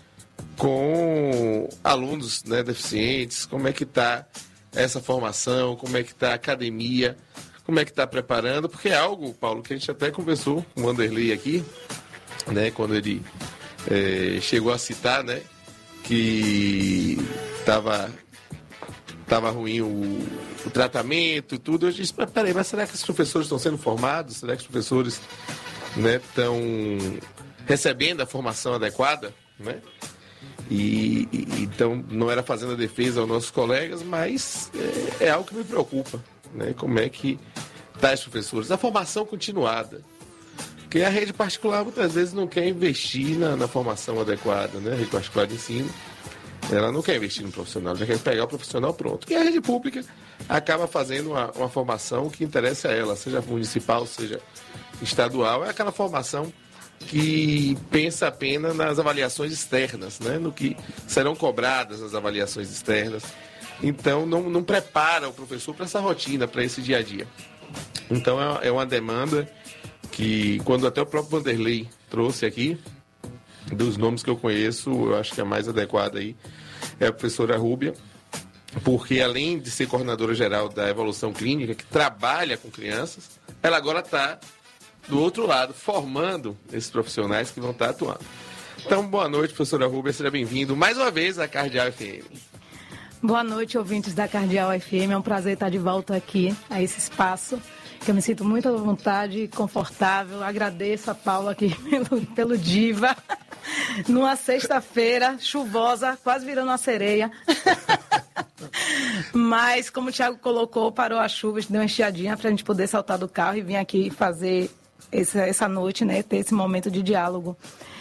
com alunos, né, deficientes, como é que está essa formação, como é que está a academia, como é que está preparando, porque é algo, Paulo, que a gente até conversou com o Wanderley aqui, né? Quando ele é, chegou a citar, né? Que estava tava ruim o, o tratamento e tudo. Eu disse, mas peraí, mas será que os professores estão sendo formados? Será que os professores, né, estão recebendo a formação adequada? Né? E, e então não era fazendo a defesa aos nossos colegas, mas é, é algo que me preocupa, né? Como é que está os professores? A formação continuada. Porque a rede particular muitas vezes não quer investir na, na formação adequada, né? A rede particular de ensino, ela não quer investir no profissional, ela quer pegar o profissional pronto. E a rede pública acaba fazendo uma, uma formação que interessa a ela, seja municipal, seja estadual. É aquela formação que pensa apenas nas avaliações externas, né? No que serão cobradas as avaliações externas. Então, não, não prepara o professor para essa rotina, para esse dia a dia. Então, é, é uma demanda que, quando até o próprio Wanderley trouxe aqui, dos nomes que eu conheço, eu acho que a mais adequada aí é a professora Rúbia. porque além de ser coordenadora geral da Evolução Clínica, que trabalha com crianças, ela agora está do outro lado, formando esses profissionais que vão estar atuando. Então, boa noite, professora Rúbia, seja bem-vindo mais uma vez à Cardeal F M. Boa noite, ouvintes da Cardeal F M, é um prazer estar de volta aqui a esse espaço, que eu me sinto muito à vontade, confortável, agradeço a Paula aqui pelo, pelo Diva, numa sexta-feira chuvosa, quase virando uma sereia. Mas, como o Thiago colocou, parou a chuva, deu uma enxadinha para a gente poder saltar do carro e vir aqui fazer essa, essa noite, né, ter esse momento de diálogo.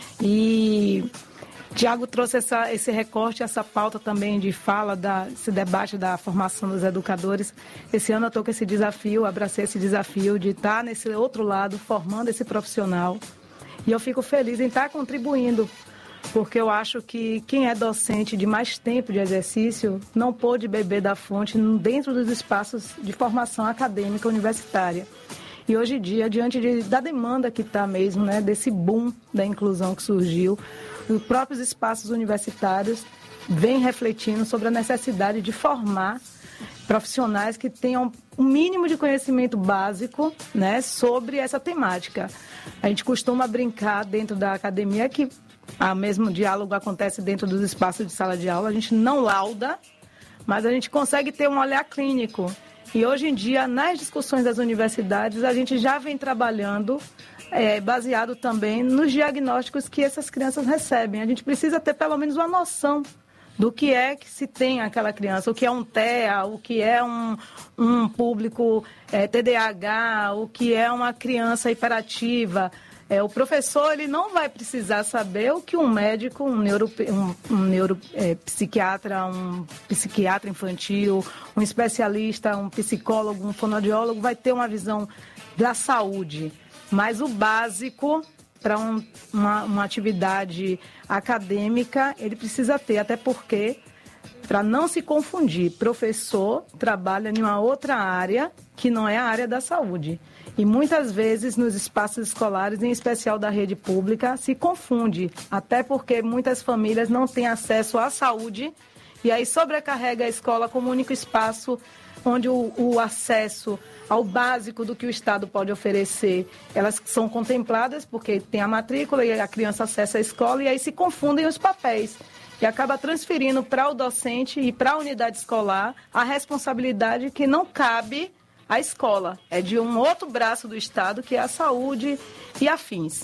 E Thiago trouxe essa, esse recorte, essa pauta também de fala, da, esse debate da formação dos educadores. Esse ano eu estou com esse desafio, abracei esse desafio de estar nesse outro lado, formando esse profissional. E eu fico feliz em estar contribuindo, porque eu acho que quem é docente de mais tempo de exercício não pôde beber da fonte dentro dos espaços de formação acadêmica universitária. E hoje em dia, diante de, da demanda que está mesmo, né, desse boom da inclusão que surgiu, os próprios espaços universitários vêm refletindo sobre a necessidade de formar profissionais que tenham um mínimo de conhecimento básico, né, sobre essa temática. A gente costuma brincar dentro da academia que o mesmo diálogo acontece dentro dos espaços de sala de aula. A gente não lauda, mas a gente consegue ter um olhar clínico. E hoje em dia, nas discussões das universidades, a gente já vem trabalhando é, baseado também nos diagnósticos que essas crianças recebem. A gente precisa ter pelo menos uma noção do que é que se tem aquela criança, o que é um T E A, o que é um, um público é, T D A H, o que é uma criança hiperativa. É, o professor ele não vai precisar saber o que um médico, um, neuro, um, um neuropsiquiatra, é, um psiquiatra infantil, um especialista, um psicólogo, um fonoaudiólogo vai ter uma visão da saúde. Mas o básico para um, uma, uma atividade acadêmica ele precisa ter, até porque, para não se confundir, professor trabalha em uma outra área que não é a área da saúde. E muitas vezes nos espaços escolares, em especial da rede pública, se confunde, até porque muitas famílias não têm acesso à saúde e aí sobrecarrega a escola como único espaço onde o, o acesso ao básico do que o Estado pode oferecer, elas são contempladas porque tem a matrícula e a criança acessa a escola e aí se confundem os papéis. E acaba transferindo para o docente e para a unidade escolar a responsabilidade que não cabe à escola. É de um outro braço do Estado, que é a saúde e afins.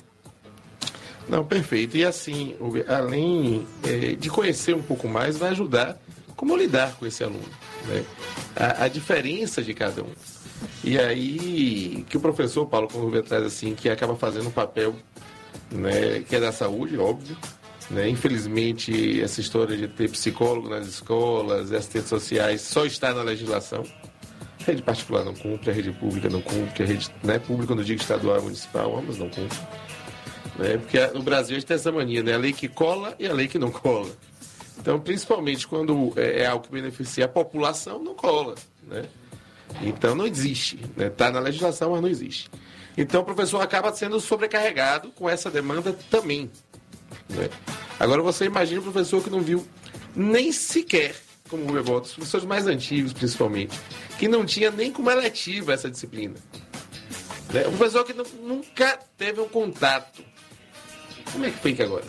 Não, perfeito. E assim, além é, de conhecer um pouco mais, vai ajudar como lidar com esse aluno, né? A, a diferença de cada um. E aí, que o professor Paulo, como o traz assim, que acaba fazendo um papel, né, que é da saúde, óbvio, né? Infelizmente, essa história de ter psicólogo nas escolas, assistentes sociais, só está na legislação. A rede particular não cumpre, a rede pública não cumpre, a rede, né, pública, quando eu digo estadual e municipal, ambas não cumprem. Né? Porque no Brasil a gente tem essa mania, né? A lei que cola e a lei que não cola. Então, principalmente quando é algo que beneficia a população, não cola, né? Então, não existe. Está, né? Na legislação, mas não existe. Então, o professor acaba sendo sobrecarregado com essa demanda também, né? Agora, você imagina o professor que não viu nem sequer, como o Rubem bota, os professores mais antigos, principalmente, que não tinha nem como eletiva essa disciplina. Né? O professor que não, nunca teve um contato. Como é que fica agora?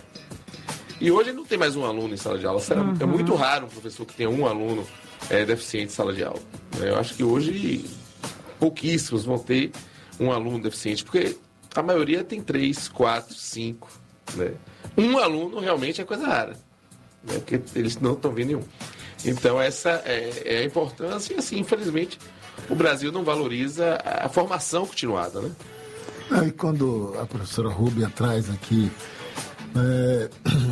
E hoje não tem mais um aluno em sala de aula. Uhum. É muito raro um professor que tenha um aluno é, deficiente em sala de aula. Eu acho que hoje pouquíssimos vão ter um aluno deficiente, porque a maioria tem três, quatro, cinco. Né? Um aluno realmente é coisa rara, né? Porque eles não estão vendo nenhum. Então essa é, é a importância e assim, infelizmente, o Brasil não valoriza a formação continuada, né? Ah, e quando a professora Rúbia traz aqui, é,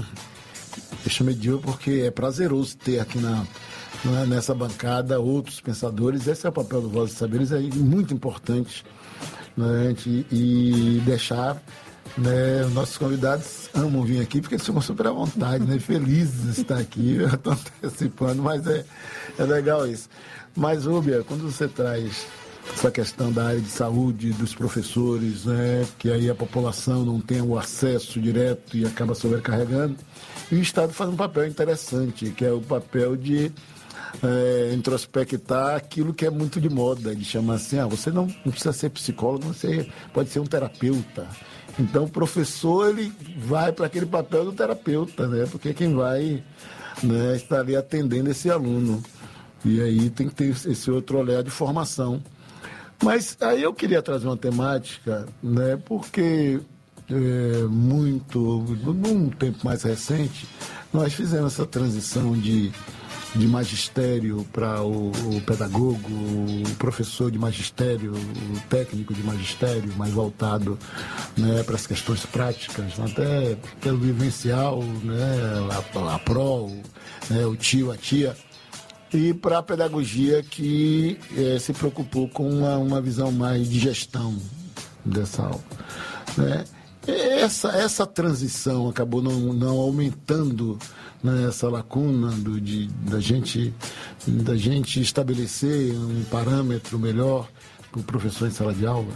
eu chamei de eu porque é prazeroso ter aqui na, na, nessa bancada outros pensadores. Esse é o papel do Vozes e Saberes, é muito importante, né, e, e deixar, né, os nossos convidados amam vir aqui porque eles ficam super à vontade, né, felizes de estar aqui. Eu estou antecipando, mas é, é legal isso. Mas, Rúbia, quando você traz essa questão da área de saúde, dos professores, né, que aí a população não tem o acesso direto e acaba sobrecarregando, e o Estado faz um papel interessante, que é o papel de é, introspectar aquilo que é muito de moda, de chamar assim, ah, você não, não precisa ser psicólogo, você pode ser um terapeuta. Então o professor, ele vai para aquele papel do terapeuta, né? Porque quem vai, né, estar ali atendendo esse aluno. E aí tem que ter esse outro olhar de formação. Mas aí eu queria trazer uma temática, né? Porque é, muito, num tempo mais recente, nós fizemos essa transição de, de magistério para o, o pedagogo, o professor de magistério, o técnico de magistério, mais voltado, né, para as questões práticas, até pelo vivencial, né, a, a pró, né, o tio, a tia, e para a pedagogia que é, se preocupou com uma, uma visão mais de gestão dessa aula, né? Essa, essa transição acabou não, não aumentando, né, essa lacuna do, de, da, gente, da gente estabelecer um parâmetro melhor para o professor em sala de aula?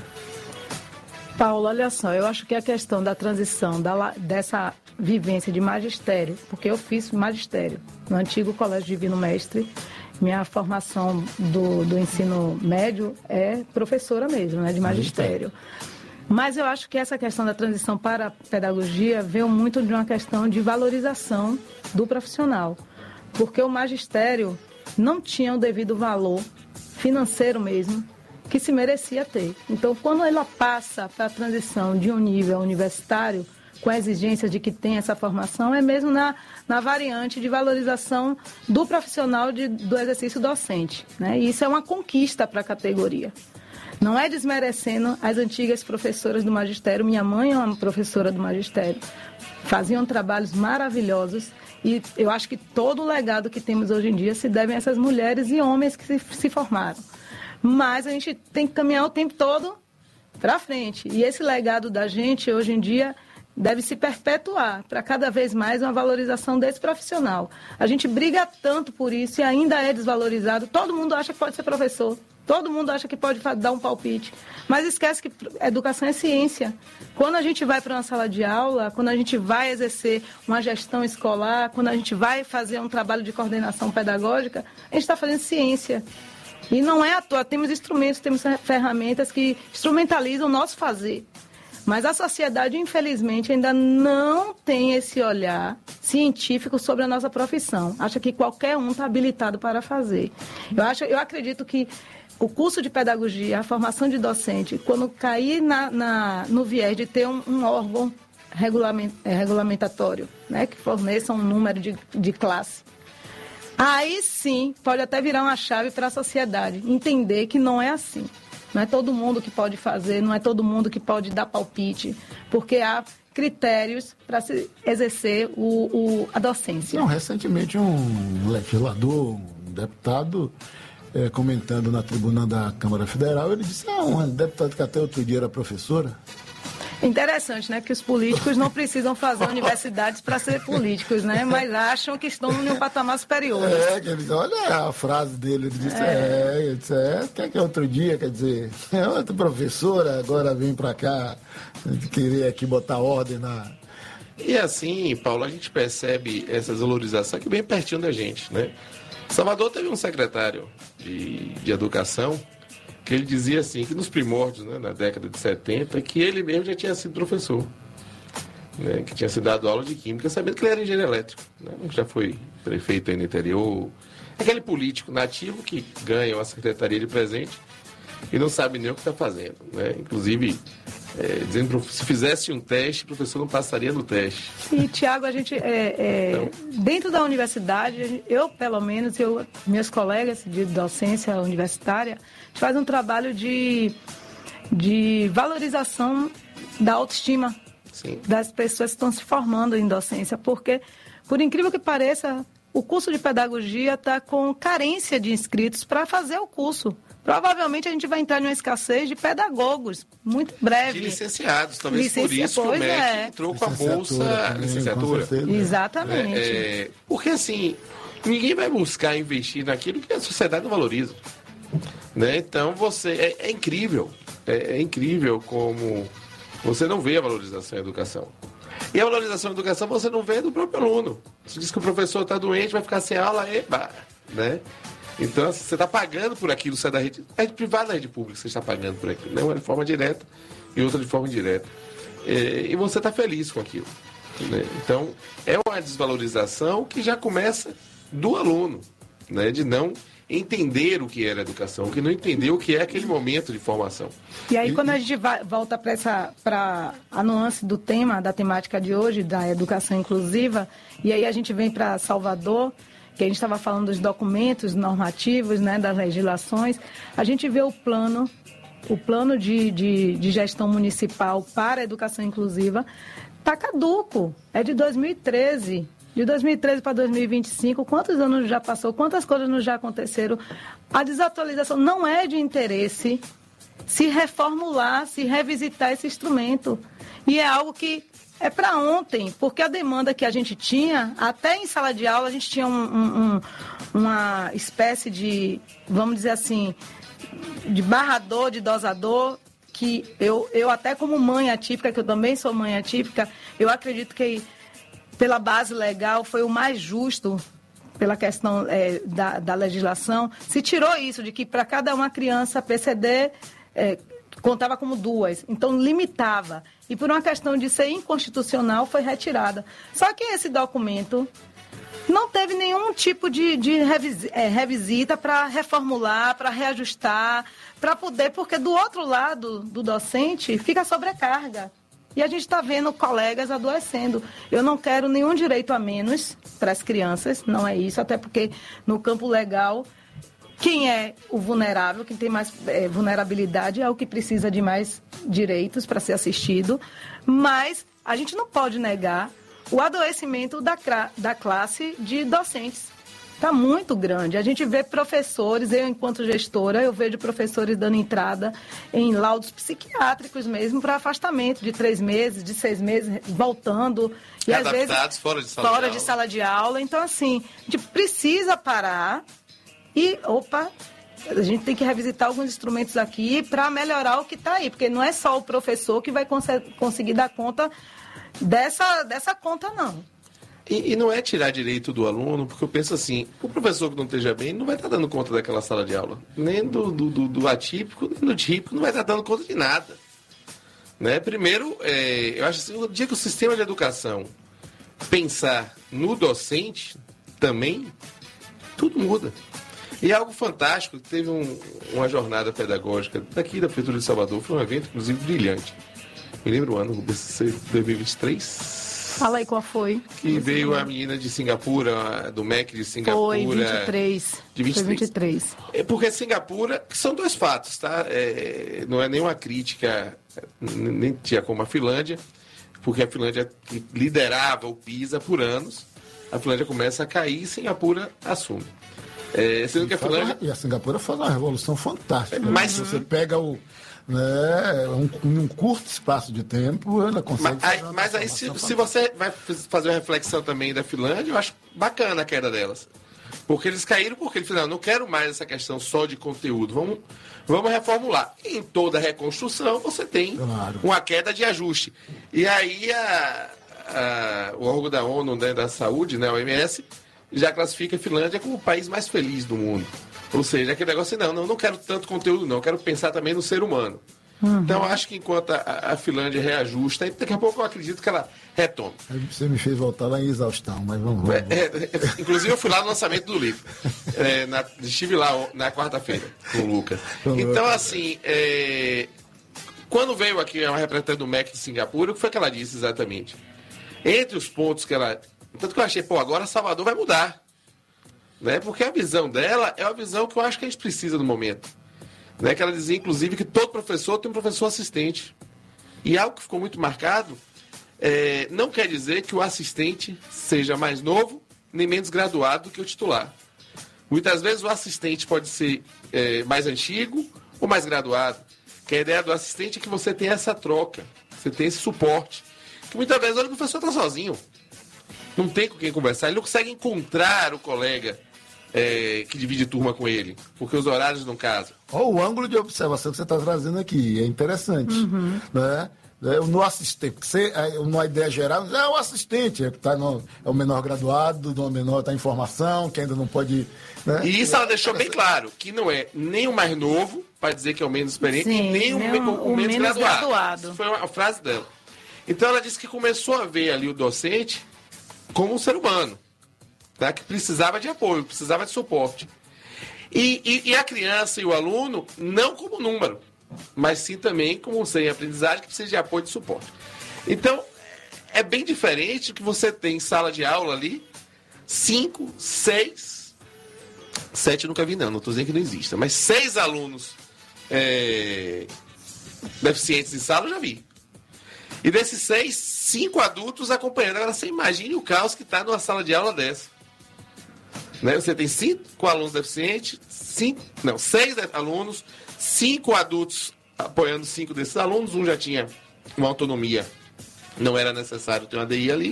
Paulo, olha só, eu acho que a questão da transição, da, dessa vivência de magistério, porque eu fiz magistério no antigo Colégio Divino Mestre, minha formação do, do ensino médio é professora mesmo, né, de magistério. Mas eu acho que essa questão da transição para a pedagogia veio muito de uma questão de valorização do profissional, porque o magistério não tinha o devido valor financeiro mesmo que se merecia ter. Então, quando ela passa para a transição de um nível universitário, com a exigência de que tenha essa formação, é mesmo na, na variante de valorização do profissional de, do exercício docente, né? E isso é uma conquista para a categoria. Não é desmerecendo as antigas professoras do magistério. Minha mãe é uma professora do magistério. Faziam trabalhos maravilhosos e eu acho que todo o legado que temos hoje em dia se deve a essas mulheres e homens que se, se formaram. Mas a gente tem que caminhar o tempo todo para frente. E esse legado da gente, hoje em dia, deve se perpetuar para cada vez mais uma valorização desse profissional. A gente briga tanto por isso e ainda é desvalorizado. Todo mundo acha que pode ser professor. Todo mundo acha que pode dar um palpite, mas esquece que educação é ciência. Quando a gente vai para uma sala de aula, quando a gente vai exercer uma gestão escolar, quando a gente vai fazer um trabalho de coordenação pedagógica, a gente está fazendo ciência. E não é à toa, temos instrumentos, temos ferramentas que instrumentalizam o nosso fazer. Mas a sociedade, infelizmente, ainda não tem esse olhar científico sobre a nossa profissão. Acha que qualquer um está habilitado para fazer. Eu, acho, eu acredito que o curso de pedagogia, a formação de docente, quando cair na, na, no viés de ter um, um órgão regulament, é, regulamentatório, né, que forneça um número de, de classe, aí sim pode até virar uma chave para a sociedade entender que não é assim. Não é todo mundo que pode fazer, não é todo mundo que pode dar palpite, porque há critérios para se exercer o, o, a docência. Não, recentemente um legislador, um deputado, é, comentando na tribuna da Câmara Federal, ele disse, ah, um deputado que até outro dia era professora. Interessante, né? Que os políticos não precisam fazer universidades para ser políticos, né? Mas acham que estão em um patamar superior. É, que eles, olha a frase dele, ele disse, é, é ele disse, é, quer que outro dia, quer dizer, é outra professora, agora vem para cá, querer aqui botar ordem na... E assim, Paulo, a gente percebe essa desvalorização aqui bem pertinho da gente, né? Salvador teve um secretário de, de educação que ele dizia assim, que nos primórdios, né, na década de setenta, que ele mesmo já tinha sido professor, né, que tinha sido dado aula de química, sabendo que ele era engenheiro elétrico, né, já foi prefeito aí no interior, aquele político nativo que ganha uma secretaria de presente e não sabe nem o que está fazendo, né, inclusive é, dizendo que se fizesse um teste, o professor não passaria no teste. E, Tiago, a gente, é, é, então, dentro da universidade, eu, pelo menos, eu, meus colegas de docência universitária, a gente faz um trabalho de, de valorização da autoestima Sim. das pessoas que estão se formando em docência, porque, por incrível que pareça, o curso de pedagogia está com carência de inscritos para fazer o curso. Provavelmente a gente vai entrar numa escassez de pedagogos, muito breve. De licenciados, talvez Licencia, por isso que o M E C é. entrou com a bolsa licenciatura. Exatamente. É, é, porque assim, ninguém vai buscar investir naquilo que a sociedade não valoriza. Né? Então você, é, é incrível, é, é incrível como você não vê a valorização da educação. E a valorização da educação você não vê do próprio aluno. Você diz que o professor está doente, vai ficar sem aula, eba, né? Então, assim, você está pagando por aquilo, você é da rede, rede privada, da rede pública, você está pagando por aquilo, né? Uma de forma direta e outra de forma indireta. É, e você está feliz com aquilo, né? Então, é uma desvalorização que já começa do aluno, né? De não entender o que era educação, que não entendeu o que é aquele momento de formação. E aí, quando a gente vai, volta para essa para a nuance do tema, da temática de hoje, da educação inclusiva, e aí a gente vem para Salvador, que a gente estava falando dos documentos normativos, né, das legislações, a gente vê o plano, o plano de, de, de gestão municipal para a educação inclusiva, está caduco, é de dois mil e treze. De dois mil e treze para dois mil e vinte e cinco, quantos anos já passou, quantas coisas não já aconteceram? A desatualização não é de interesse se reformular, se revisitar esse instrumento. E é algo que é para ontem, porque a demanda que a gente tinha, até em sala de aula, a gente tinha um, um, um, uma espécie de, vamos dizer assim, de barrador, de dosador, que eu, eu até como mãe atípica, que eu também sou mãe atípica, eu acredito que pela base legal foi o mais justo, pela questão é, da, da legislação, se tirou isso, de que para cada uma criança P C D é, contava como duas, então limitava. E por uma questão de ser inconstitucional, foi retirada. Só que esse documento não teve nenhum tipo de, de revis, é, revisita para reformular, para reajustar, para poder, porque do outro lado do docente fica a sobrecarga. E a gente está vendo colegas adoecendo. Eu não quero nenhum direito a menos para as crianças, não é isso, até porque no campo legal, quem é o vulnerável, quem tem mais é, vulnerabilidade é o que precisa de mais direitos para ser assistido, mas a gente não pode negar o adoecimento da, da classe de docentes. Está muito grande. A gente vê professores, eu enquanto gestora, eu vejo professores dando entrada em laudos psiquiátricos mesmo para afastamento de três meses, de seis meses, voltando. E às vezes fora de sala fora de, de aula. sala de aula. Então, assim, a gente precisa parar e, opa, a gente tem que revisitar alguns instrumentos aqui para melhorar o que está aí. Porque não é só o professor que vai cons- conseguir dar conta dessa, dessa conta, não. E, e não é tirar direito do aluno, porque eu penso assim, o professor que não esteja bem não vai estar dando conta daquela sala de aula. Nem do, do, do, do atípico, nem do típico, não vai estar dando conta de nada. Né? Primeiro, é, eu acho assim, o dia que o sistema de educação pensar no docente, também, tudo muda. E é algo fantástico, teve um, uma jornada pedagógica daqui da Prefeitura de Salvador, foi um evento, inclusive, brilhante. Me lembro o ano, dois mil e vinte e três... Fala aí qual foi. Que veio a menina de Singapura, do M E C de Singapura. Foi vinte e três. De vinte e três. Foi vinte e três. É porque Singapura, que são dois fatos, tá? É, não é nenhuma crítica, nem tinha como a Finlândia, porque a Finlândia liderava o PISA por anos, a Finlândia começa a cair e Singapura assume. É, sendo que a Finlândia... Uma, e a Singapura faz uma revolução fantástica. Mas né? Você pega o... Né, um, em um curto espaço de tempo, ela consegue... Mas aí, mas aí se, se você vai fazer uma reflexão também da Finlândia, eu acho bacana a queda delas. Porque eles caíram porque eles falaram, não quero mais essa questão só de conteúdo, vamos, vamos reformular. E em toda reconstrução você tem claro. uma queda de ajuste. E aí a, a, o órgão da ONU, né, da Saúde, né, a O M S, já classifica a Finlândia como o país mais feliz do mundo. Ou seja, aquele negócio assim, não, não, não quero tanto conteúdo não, quero pensar também no ser humano. Uhum. Então, eu acho que enquanto a, a Finlândia reajusta, e daqui a pouco eu acredito que ela retome. Você me fez voltar lá em exaustão, mas vamos lá. É, é, inclusive, eu fui lá no lançamento do livro. É, na, estive lá na quarta-feira com o Lucas. Então, assim, é, quando veio aqui uma representante do M E C de Singapura, o que foi que ela disse exatamente? Entre os pontos que ela... Tanto que eu achei, pô, agora Salvador vai mudar. Né? Porque a visão dela é a visão que eu acho que a gente precisa no momento. Né? Que ela dizia, inclusive, que todo professor tem um professor assistente. E algo que ficou muito marcado, é, não quer dizer que o assistente seja mais novo nem menos graduado do que o titular. Muitas vezes o assistente pode ser é, mais antigo ou mais graduado. Que a ideia do assistente é que você tem essa troca, você tem esse suporte. Que muitas vezes o professor está sozinho. Não tem com quem conversar, ele não consegue encontrar o colega É, que divide turma com ele, porque os horários não casam. Olha o ângulo de observação que você está trazendo aqui, é interessante. Uhum. Né? É, no assistente, você, é, numa ideia geral, é o assistente, é, que tá no, é o menor graduado, o menor está em formação, que ainda não pode... Né? E isso ela deixou bem claro, que não é nem o mais novo, para dizer que é o menos experiente, Sim, e nem o, nem o, o, o menos, menos graduado. graduado. Isso foi uma, a frase dela. Então ela disse que começou a ver ali o docente como um ser humano, tá? Que precisava de apoio, precisava de suporte. E, e, e a criança e o aluno não como número, mas sim também como um ser em aprendizagem que precisa de apoio e de suporte. Então, é bem diferente do que você tem em sala de aula ali, cinco, seis, sete eu nunca vi não, não estou dizendo que não exista, mas seis alunos é, deficientes em sala eu já vi. E desses seis, cinco adultos acompanhando. Agora você imagine o caos que está numa sala de aula dessa. Né? Você tem cinco alunos deficientes, cinco, não, seis alunos, cinco adultos apoiando cinco desses alunos, um já tinha uma autonomia, não era necessário ter uma A D I ali,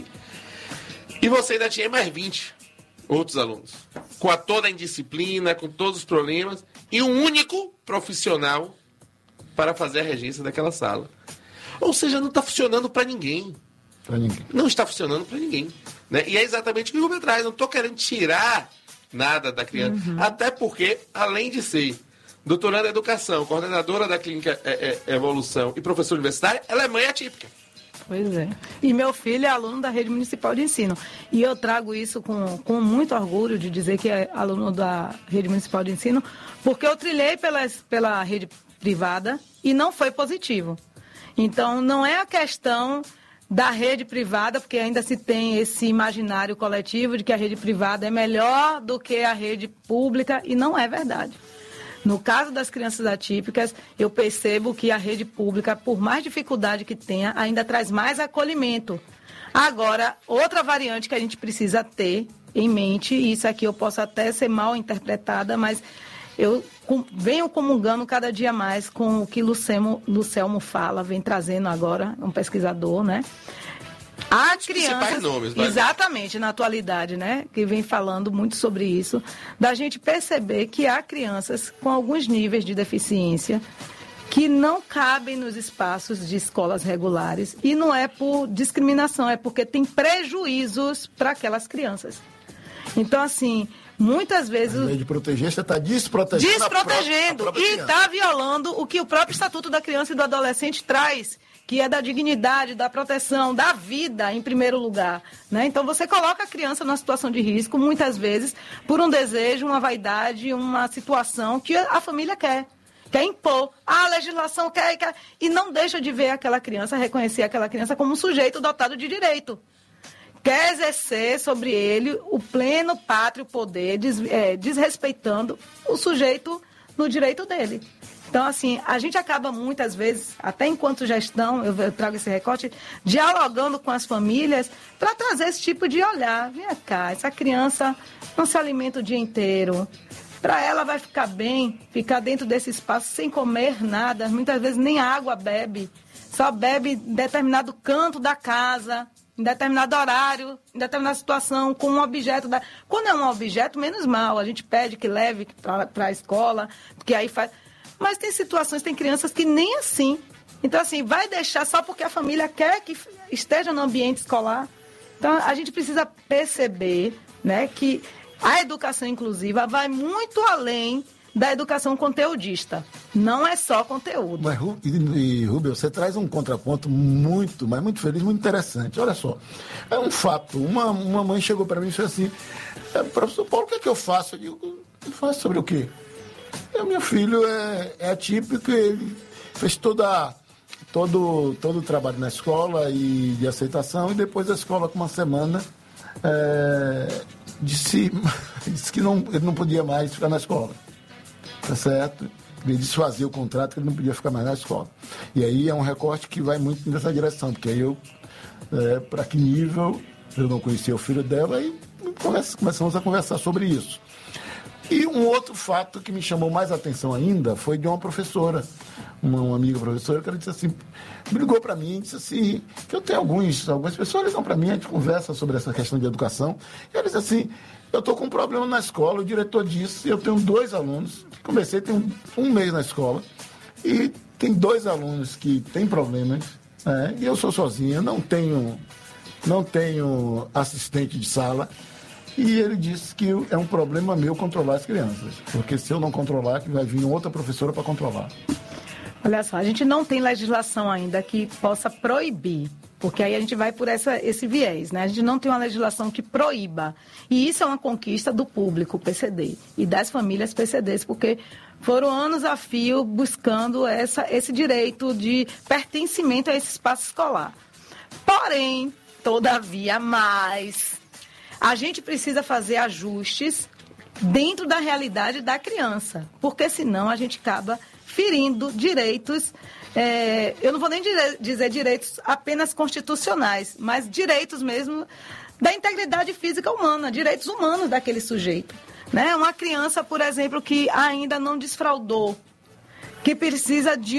e você ainda tinha mais vinte outros alunos, com a toda a indisciplina, com todos os problemas, e um único profissional para fazer a regência daquela sala. Ou seja, não está funcionando para ninguém. Para ninguém. Não está funcionando para ninguém. Né? E é exatamente o que o Rubem traz. Não estou querendo tirar nada da criança. Uhum. Até porque, além de ser doutoranda em educação, coordenadora da clínica é, é, Evolução e professora universitária, ela é mãe atípica. Pois é. E meu filho é aluno da Rede Municipal de Ensino. E eu trago isso com, com muito orgulho de dizer que é aluno da Rede Municipal de Ensino, porque eu trilhei pela, pela rede privada e não foi positivo. Então, não é a questão da rede privada, porque ainda se tem esse imaginário coletivo de que a rede privada é melhor do que a rede pública, e não é verdade. No caso das crianças atípicas, eu percebo que a rede pública, por mais dificuldade que tenha, ainda traz mais acolhimento. Agora, outra variante que a gente precisa ter em mente, e isso aqui eu posso até ser mal interpretada, mas eu venho comungando cada dia mais com o que Lucelmo, Lucelmo fala, vem trazendo agora, um pesquisador, né? A criança, nomes, mas... exatamente, na atualidade, né? Que vem falando muito sobre isso, da gente perceber que há crianças com alguns níveis de deficiência que não cabem nos espaços de escolas regulares, e não é por discriminação, é porque tem prejuízos para aquelas crianças. Então, assim, muitas vezes... Em vez de proteger, você está desprotegendo. Desprotegendo. A pró- a e está violando o que o próprio Estatuto da Criança e do Adolescente traz, que é da dignidade, da proteção, da vida, em primeiro lugar. Né? Então, você coloca a criança numa situação de risco, muitas vezes, por um desejo, uma vaidade, uma situação que a família quer. Quer impor. A legislação quer, quer... E não deixa de ver aquela criança, reconhecer aquela criança como um sujeito dotado de direito. Quer exercer sobre ele o pleno pátrio poder, des, é, desrespeitando o sujeito no direito dele. Então, assim, a gente acaba muitas vezes, até enquanto gestão, eu, eu trago esse recorte, dialogando com as famílias para trazer esse tipo de olhar. Vem cá, essa criança não se alimenta o dia inteiro. Para ela vai ficar bem, ficar dentro desse espaço sem comer nada, muitas vezes nem água bebe, só bebe em determinado canto da casa, em determinado horário, em determinada situação, com um objeto. Da... Quando é um objeto, menos mal, a gente pede que leve para a escola, porque aí faz... Mas tem situações, tem crianças que nem assim. Então, assim, vai deixar só porque a família quer que esteja no ambiente escolar. Então, a gente precisa perceber, né, que a educação inclusiva vai muito além da educação conteudista. Não é só conteúdo. Mas, e, Rubem, você traz um contraponto muito, mas muito feliz, muito interessante. Olha só, é um fato. Uma, uma mãe chegou para mim e disse assim, professor Paulo, o que é que eu faço? Eu digo, eu faço sobre o quê? O meu filho é, é atípico, ele fez toda, todo, todo o trabalho na escola e de aceitação, e depois da escola, com uma semana, é, disse, disse que não, ele não podia mais ficar na escola. Tá certo? Ele desfazia o contrato, que ele não podia ficar mais na escola. E aí é um recorte que vai muito nessa direção, porque aí eu, é, para que nível, eu não conhecia o filho dela, e começamos a conversar sobre isso. E um outro fato que me chamou mais atenção ainda foi de uma professora, uma, uma amiga professora, que ela disse assim, ligou para mim e disse assim, que eu tenho alguns, algumas pessoas ligam para mim, a gente conversa sobre essa questão de educação, e ela disse assim, eu estou com um problema na escola, o diretor disse, eu tenho dois alunos, comecei, tem um, um mês na escola, e tem dois alunos que têm problemas, É, e eu sou sozinha, não tenho, não tenho assistente de sala. E ele disse que é um problema meu controlar as crianças. Porque se eu não controlar, que vai vir outra professora para controlar. Olha só, a gente não tem legislação ainda que possa proibir. Porque aí a gente vai por essa, esse viés, né? A gente não tem uma legislação que proíba. E isso é uma conquista do público P C D e das famílias P C Ds, porque foram anos a fio buscando essa, esse direito de pertencimento a esse espaço escolar. Porém, todavia, mais, a gente precisa fazer ajustes dentro da realidade da criança, porque senão a gente acaba ferindo direitos. É, eu não vou nem dire- dizer direitos apenas constitucionais, mas direitos mesmo da integridade física humana, direitos humanos daquele sujeito. Né? Uma criança, por exemplo, que ainda não desfraudou, que precisa de